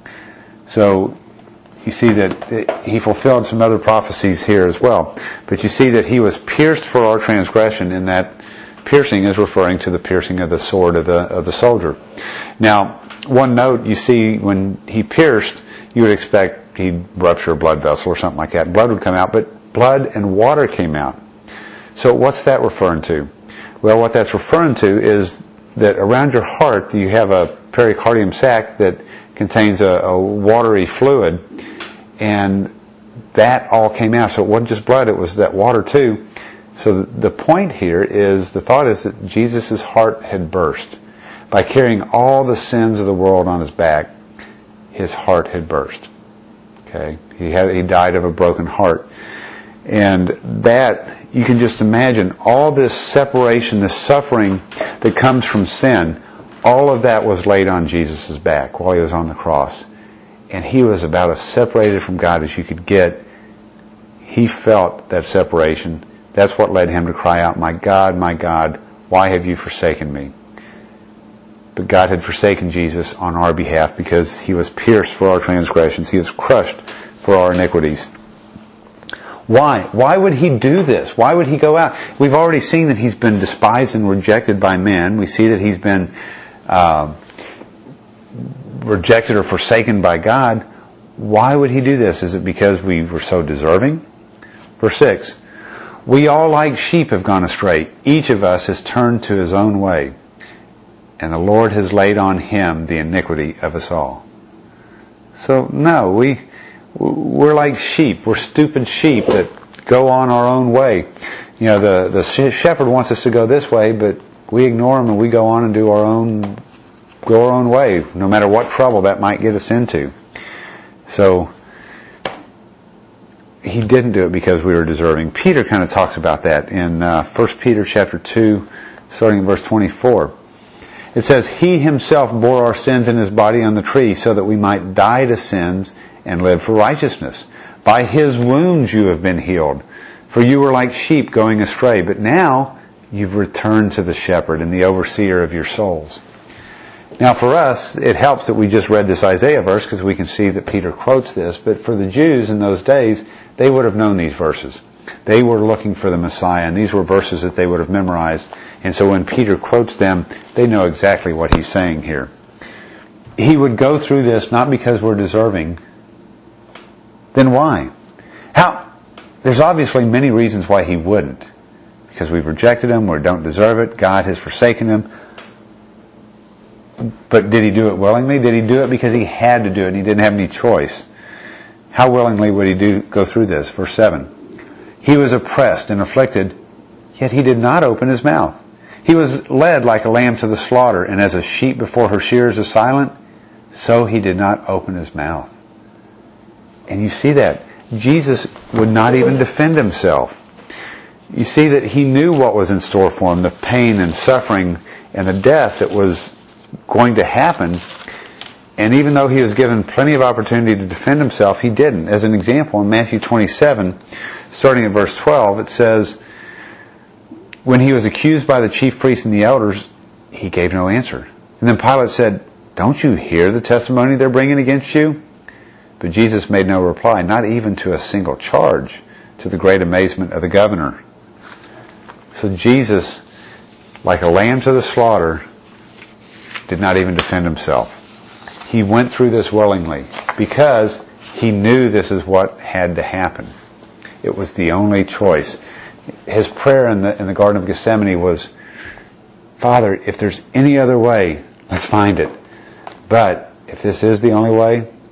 So you see that he fulfilled some other prophecies here as well. But you see that he was pierced for our transgression, and that piercing is referring to the piercing of the sword of the soldier. Now, one note, you see when he pierced, you would expect he'd rupture a blood vessel or something like that. Blood would come out, but blood and water came out. So what's that referring to? Well, what that's referring to is that around your heart you have a pericardium sac that contains a watery fluid, and that all came out. So it wasn't just blood, it was that water too. So the point here is, the thought is that Jesus' heart had burst. By carrying all the sins of the world on his back, his heart had burst. Okay? He died of a broken heart. And that, you can just imagine, all this separation, this suffering that comes from sin, all of that was laid on Jesus' back while he was on the cross. And he was about as separated from God as you could get. He felt that separation. That's what led him to cry out, my God, why have you forsaken me?" But God had forsaken Jesus on our behalf because he was pierced for our transgressions. He was crushed for our iniquities. Why? Why would he do this? Why would he go out? We've already seen that he's been despised and rejected by men. We see that he's been rejected or forsaken by God. Why would he do this? Is it because we were so deserving? Verse 6, "We all like sheep have gone astray. Each of us has turned to his own way. And the Lord has laid on him the iniquity of us all." So no, we're like sheep. We're stupid sheep that go on our own way. You know, the shepherd wants us to go this way, but we ignore him and we go on and go our own way, no matter what trouble that might get us into. So he didn't do it because we were deserving. Peter kind of talks about that in 1 Peter chapter 2, starting in verse 24. It says, "He himself bore our sins in his body on the tree so that we might die to sins and live for righteousness. By his wounds you have been healed. For you were like sheep going astray, but now you've returned to the shepherd and the overseer of your souls." Now for us, it helps that we just read this Isaiah verse because we can see that Peter quotes this. But for the Jews in those days, they would have known these verses. They were looking for the Messiah, and these were verses that they would have memorized. And so when Peter quotes them, they know exactly what he's saying here. He would go through this not because we're deserving. Then why? There's obviously many reasons why he wouldn't. Because we've rejected him, we don't deserve it, God has forsaken him. But did he do it willingly? Did he do it because he had to do it and he didn't have any choice? How willingly would he go through this? Verse 7. "He was oppressed and afflicted, yet he did not open his mouth. He was led like a lamb to the slaughter, and as a sheep before her shearers is silent, so he did not open his mouth." And you see that. Jesus would not even defend himself. You see that he knew what was in store for him, the pain and suffering and the death that was going to happen. And even though he was given plenty of opportunity to defend himself, he didn't. As an example, in Matthew 27, starting at verse 12, it says, "When he was accused by the chief priests and the elders, he gave no answer. And then Pilate said, 'Don't you hear the testimony they're bringing against you?' But Jesus made no reply, not even to a single charge, to the great amazement of the governor." So Jesus, like a lamb to the slaughter, did not even defend himself. He went through this willingly because he knew this is what had to happen. It was the only choice. His prayer in the Garden of Gethsemane was, "Father, if there's any other way, let's find it. But if this is the only way,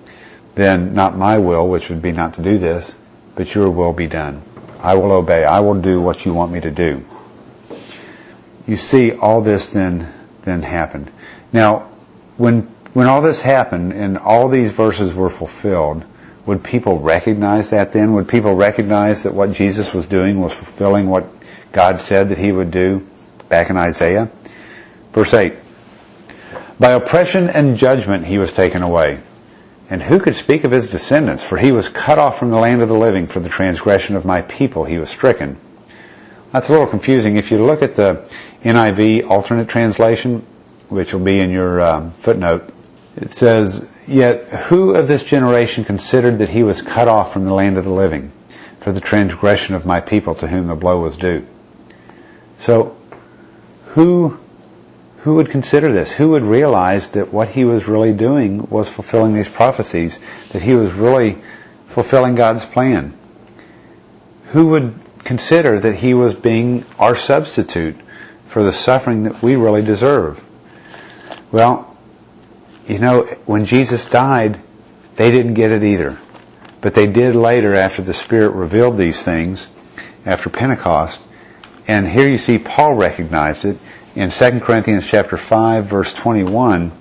then not my will, which would be not to do this, but your will be done. I will obey. I will do what you want me to do. You see, all this then happened. Now, when all this happened and all these verses were fulfilled, would people recognize that then? Would people recognize that what Jesus was doing was fulfilling what God said that he would do back in Isaiah? Verse 8. By oppression and judgment he was taken away. And who could speak of his descendants? For he was cut off from the land of the living. For the transgression of my people he was stricken. That's a little confusing. If you look at the NIV alternate translation, which will be in your footnote, it says, Yet who of this generation considered that he was cut off from the land of the living for the transgression of my people to whom the blow was due? So, who would consider this? Who would realize that what he was really doing was fulfilling these prophecies, that he was really fulfilling God's plan? Who would consider that he was being our substitute for the suffering that we really deserve? Well, you know, when Jesus died, they didn't get it either. But they did later after the Spirit revealed these things, after Pentecost. And here you see Paul recognized it. In 2 Corinthians chapter 5, verse 21,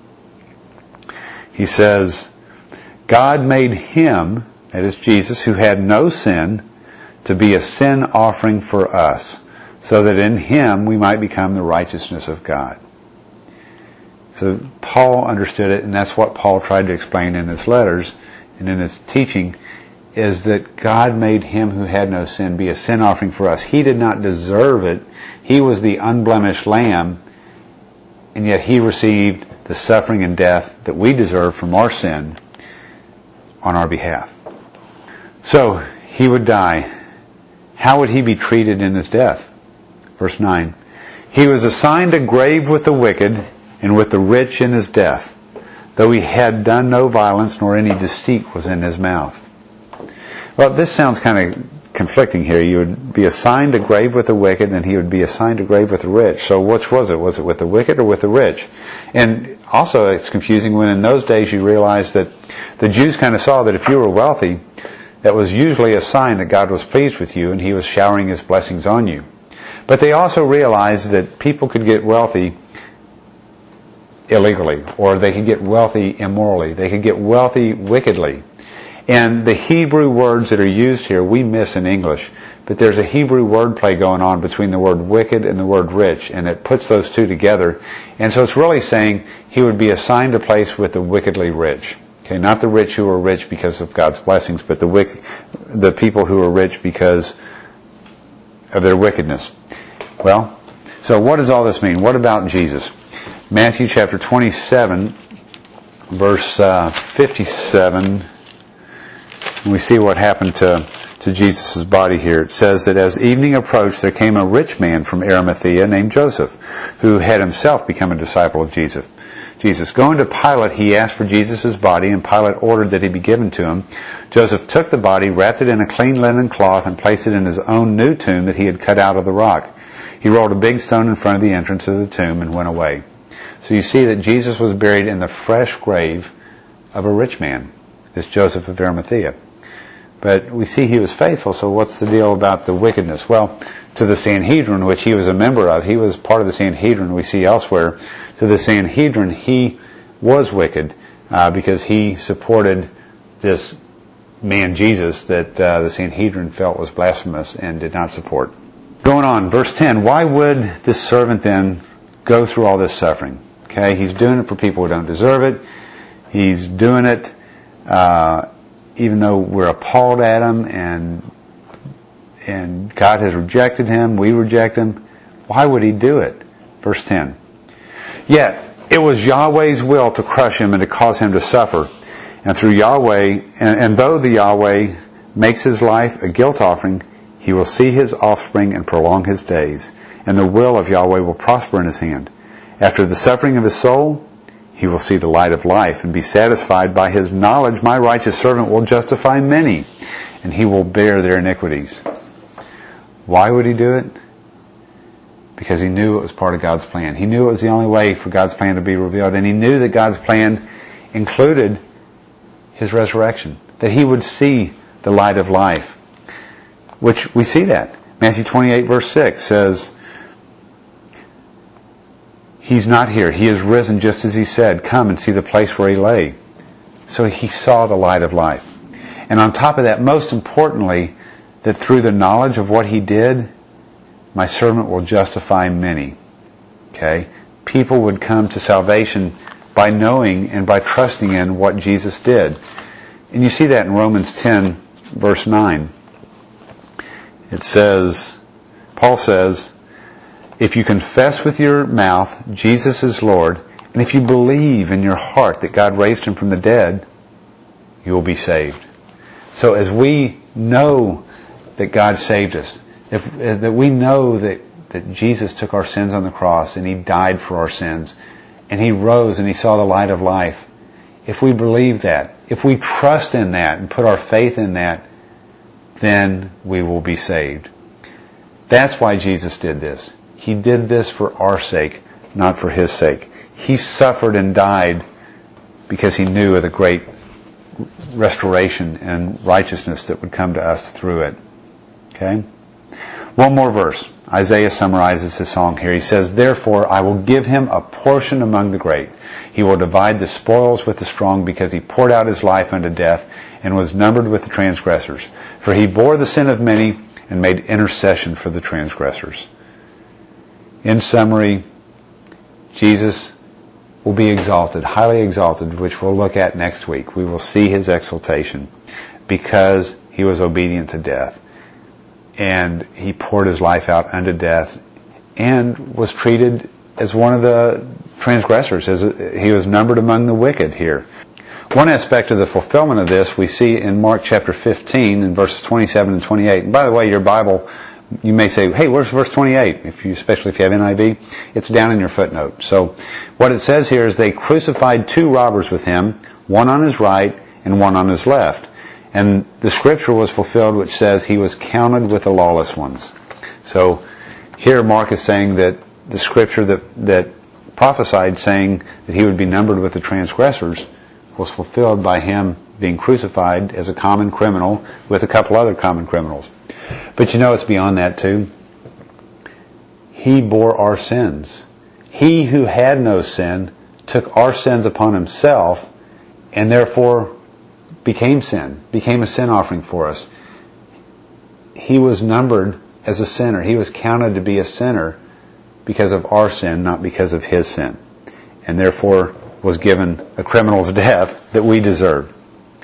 he says, God made him, that is Jesus, who had no sin, to be a sin offering for us, so that in him we might become the righteousness of God. So Paul understood it, and that's what Paul tried to explain in his letters and in his teaching, is that God made him who had no sin be a sin offering for us. He did not deserve it. He was the unblemished lamb, and yet he received the suffering and death that we deserve from our sin on our behalf. So, he would die. How would he be treated in his death? Verse 9. He was assigned a grave with the wicked and with the rich in his death, though he had done no violence, nor any deceit was in his mouth. Well, this sounds kind of conflicting here. You would be assigned a grave with the wicked, and he would be assigned a grave with the rich. So which was it? Was it with the wicked or with the rich? And also it's confusing when in those days you realize that the Jews kind of saw that if you were wealthy, that was usually a sign that God was pleased with you and he was showering his blessings on you. But they also realized that people could get wealthy illegally, or they could get wealthy immorally. They could get wealthy wickedly. And the Hebrew words that are used here, we miss in English. But there's a Hebrew wordplay going on between the word wicked and the word rich, and it puts those two together. And so it's really saying he would be assigned a place with the wickedly rich. Okay, not the rich who are rich because of God's blessings, but the people who are rich because of their wickedness. Well, so what does all this mean? What about Jesus? Matthew chapter 27, verse 57, we see what happened to Jesus' body here. It says that as evening approached, there came a rich man from Arimathea named Joseph, who had himself become a disciple of Jesus. Going to Pilate, he asked for Jesus' body, and Pilate ordered that he be given to him. Joseph took the body, wrapped it in a clean linen cloth, and placed it in his own new tomb that he had cut out of the rock. He rolled a big stone in front of the entrance of the tomb and went away. So you see that Jesus was buried in the fresh grave of a rich man, this Joseph of Arimathea. But we see he was faithful, so what's the deal about the wickedness? Well, to the Sanhedrin, which he was a member of, he was part of the Sanhedrin we see elsewhere. To the Sanhedrin, he was wicked because he supported this man Jesus that the Sanhedrin felt was blasphemous and did not support. Going on, verse 10, why would this servant then go through all this suffering? Okay, he's doing it for people who don't deserve it. He's doing it even though we're appalled at him and God has rejected him, we reject him. Why would he do it? Verse 10. Yet it was Yahweh's will to crush him and to cause him to suffer. And through Yahweh, and though the Yahweh makes his life a guilt offering, he will see his offspring and prolong his days. And the will of Yahweh will prosper in his hand. After the suffering of his soul, he will see the light of life and be satisfied. By his knowledge, my righteous servant will justify many, and he will bear their iniquities. Why would he do it? Because he knew it was part of God's plan. He knew it was the only way for God's plan to be revealed, and he knew that God's plan included His resurrection, that he would see the light of life, which we see that. Matthew 28 verse 6 says, He's not here. He is risen just as He said. Come and see the place where He lay. So He saw the light of life. And on top of that, most importantly, that through the knowledge of what He did, my servant will justify many. Okay? People would come to salvation by knowing and by trusting in what Jesus did. And you see that in Romans 10 verse 9. It says, Paul says, if you confess with your mouth Jesus is Lord, and if you believe in your heart that God raised Him from the dead, you will be saved. So as we know that God saved us, that we know that Jesus took our sins on the cross and He died for our sins, and He rose and He saw the light of life, if we believe that, if we trust in that and put our faith in that, then we will be saved. That's why Jesus did this. He did this for our sake, not for His sake. He suffered and died because He knew of the great restoration and righteousness that would come to us through it. Okay? One more verse. Isaiah summarizes his song here. He says, therefore I will give him a portion among the great. He will divide the spoils with the strong, because he poured out his life unto death and was numbered with the transgressors. For he bore the sin of many and made intercession for the transgressors. In summary, Jesus will be exalted, highly exalted, which we'll look at next week. We will see His exaltation because He was obedient to death. And He poured His life out unto death and was treated as one of the transgressors, as He was numbered among the wicked here. One aspect of the fulfillment of this we see in Mark chapter 15 in verses 27 and 28. And by the way, your Bible, you may say, hey, where's verse 28? Especially if you have NIV, it's down in your footnote. So what it says here is they crucified two robbers with Him, one on His right and one on His left. And the scripture was fulfilled which says He was counted with the lawless ones. So here Mark is saying that the scripture that prophesied saying that He would be numbered with the transgressors was fulfilled by Him being crucified as a common criminal with a couple other common criminals. But you know it's beyond that too. He bore our sins. He who had no sin took our sins upon Himself and therefore became sin, became a sin offering for us. He was numbered as a sinner. He was counted to be a sinner because of our sin, not because of His sin. And therefore was given a criminal's death that we deserved.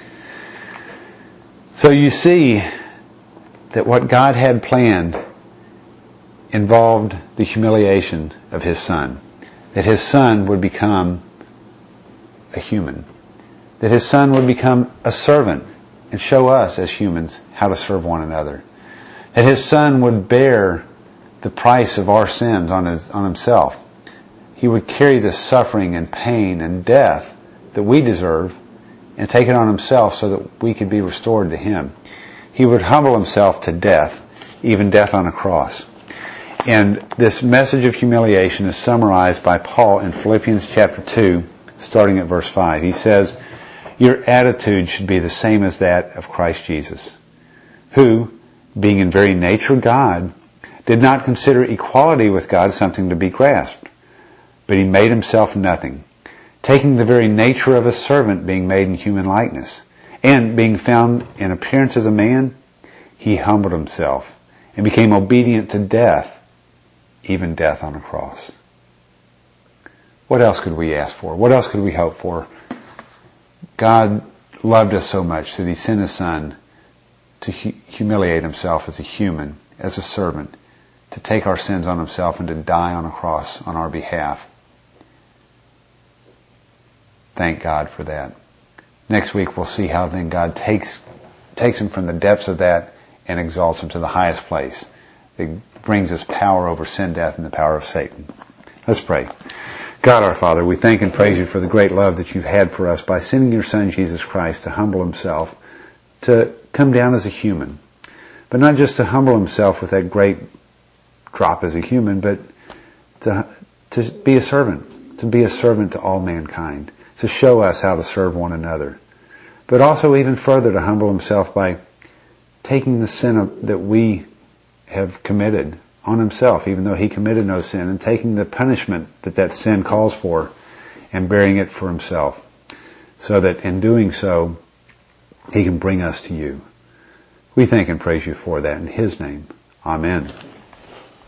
So you see that what God had planned involved the humiliation of His Son. That His Son would become a human. That His Son would become a servant and show us as humans how to serve one another. That His Son would bear the price of our sins on Himself. He would carry the suffering and pain and death that we deserve and take it on Himself so that we could be restored to Him. He would humble Himself to death, even death on a cross. And this message of humiliation is summarized by Paul in Philippians chapter 2, starting at verse 5. He says, your attitude should be the same as that of Christ Jesus, who, being in very nature God, did not consider equality with God something to be grasped, but He made Himself nothing, taking the very nature of a servant, being made in human likeness. And being found in appearance as a man, He humbled Himself and became obedient to death, even death on a cross. What else could we ask for? What else could we hope for? God loved us so much that He sent His Son to humiliate Himself as a human, as a servant, to take our sins on Himself and to die on a cross on our behalf. Thank God for that. Next week we'll see how then God takes Him from the depths of that and exalts Him to the highest place. It brings us power over sin, death, and the power of Satan. Let's pray. God our Father, we thank and praise You for the great love that You've had for us by sending Your Son Jesus Christ to humble Himself, to come down as a human. But not just to humble Himself with that great drop as a human, but to be a servant to all mankind, to show us how to serve one another. but also even further to humble himself by taking the sin that we have committed on himself, even though he committed no sin, and taking the punishment that sin calls for and bearing it for himself, so that in doing so, he can bring us to you. We thank and praise you for that in his name. Amen.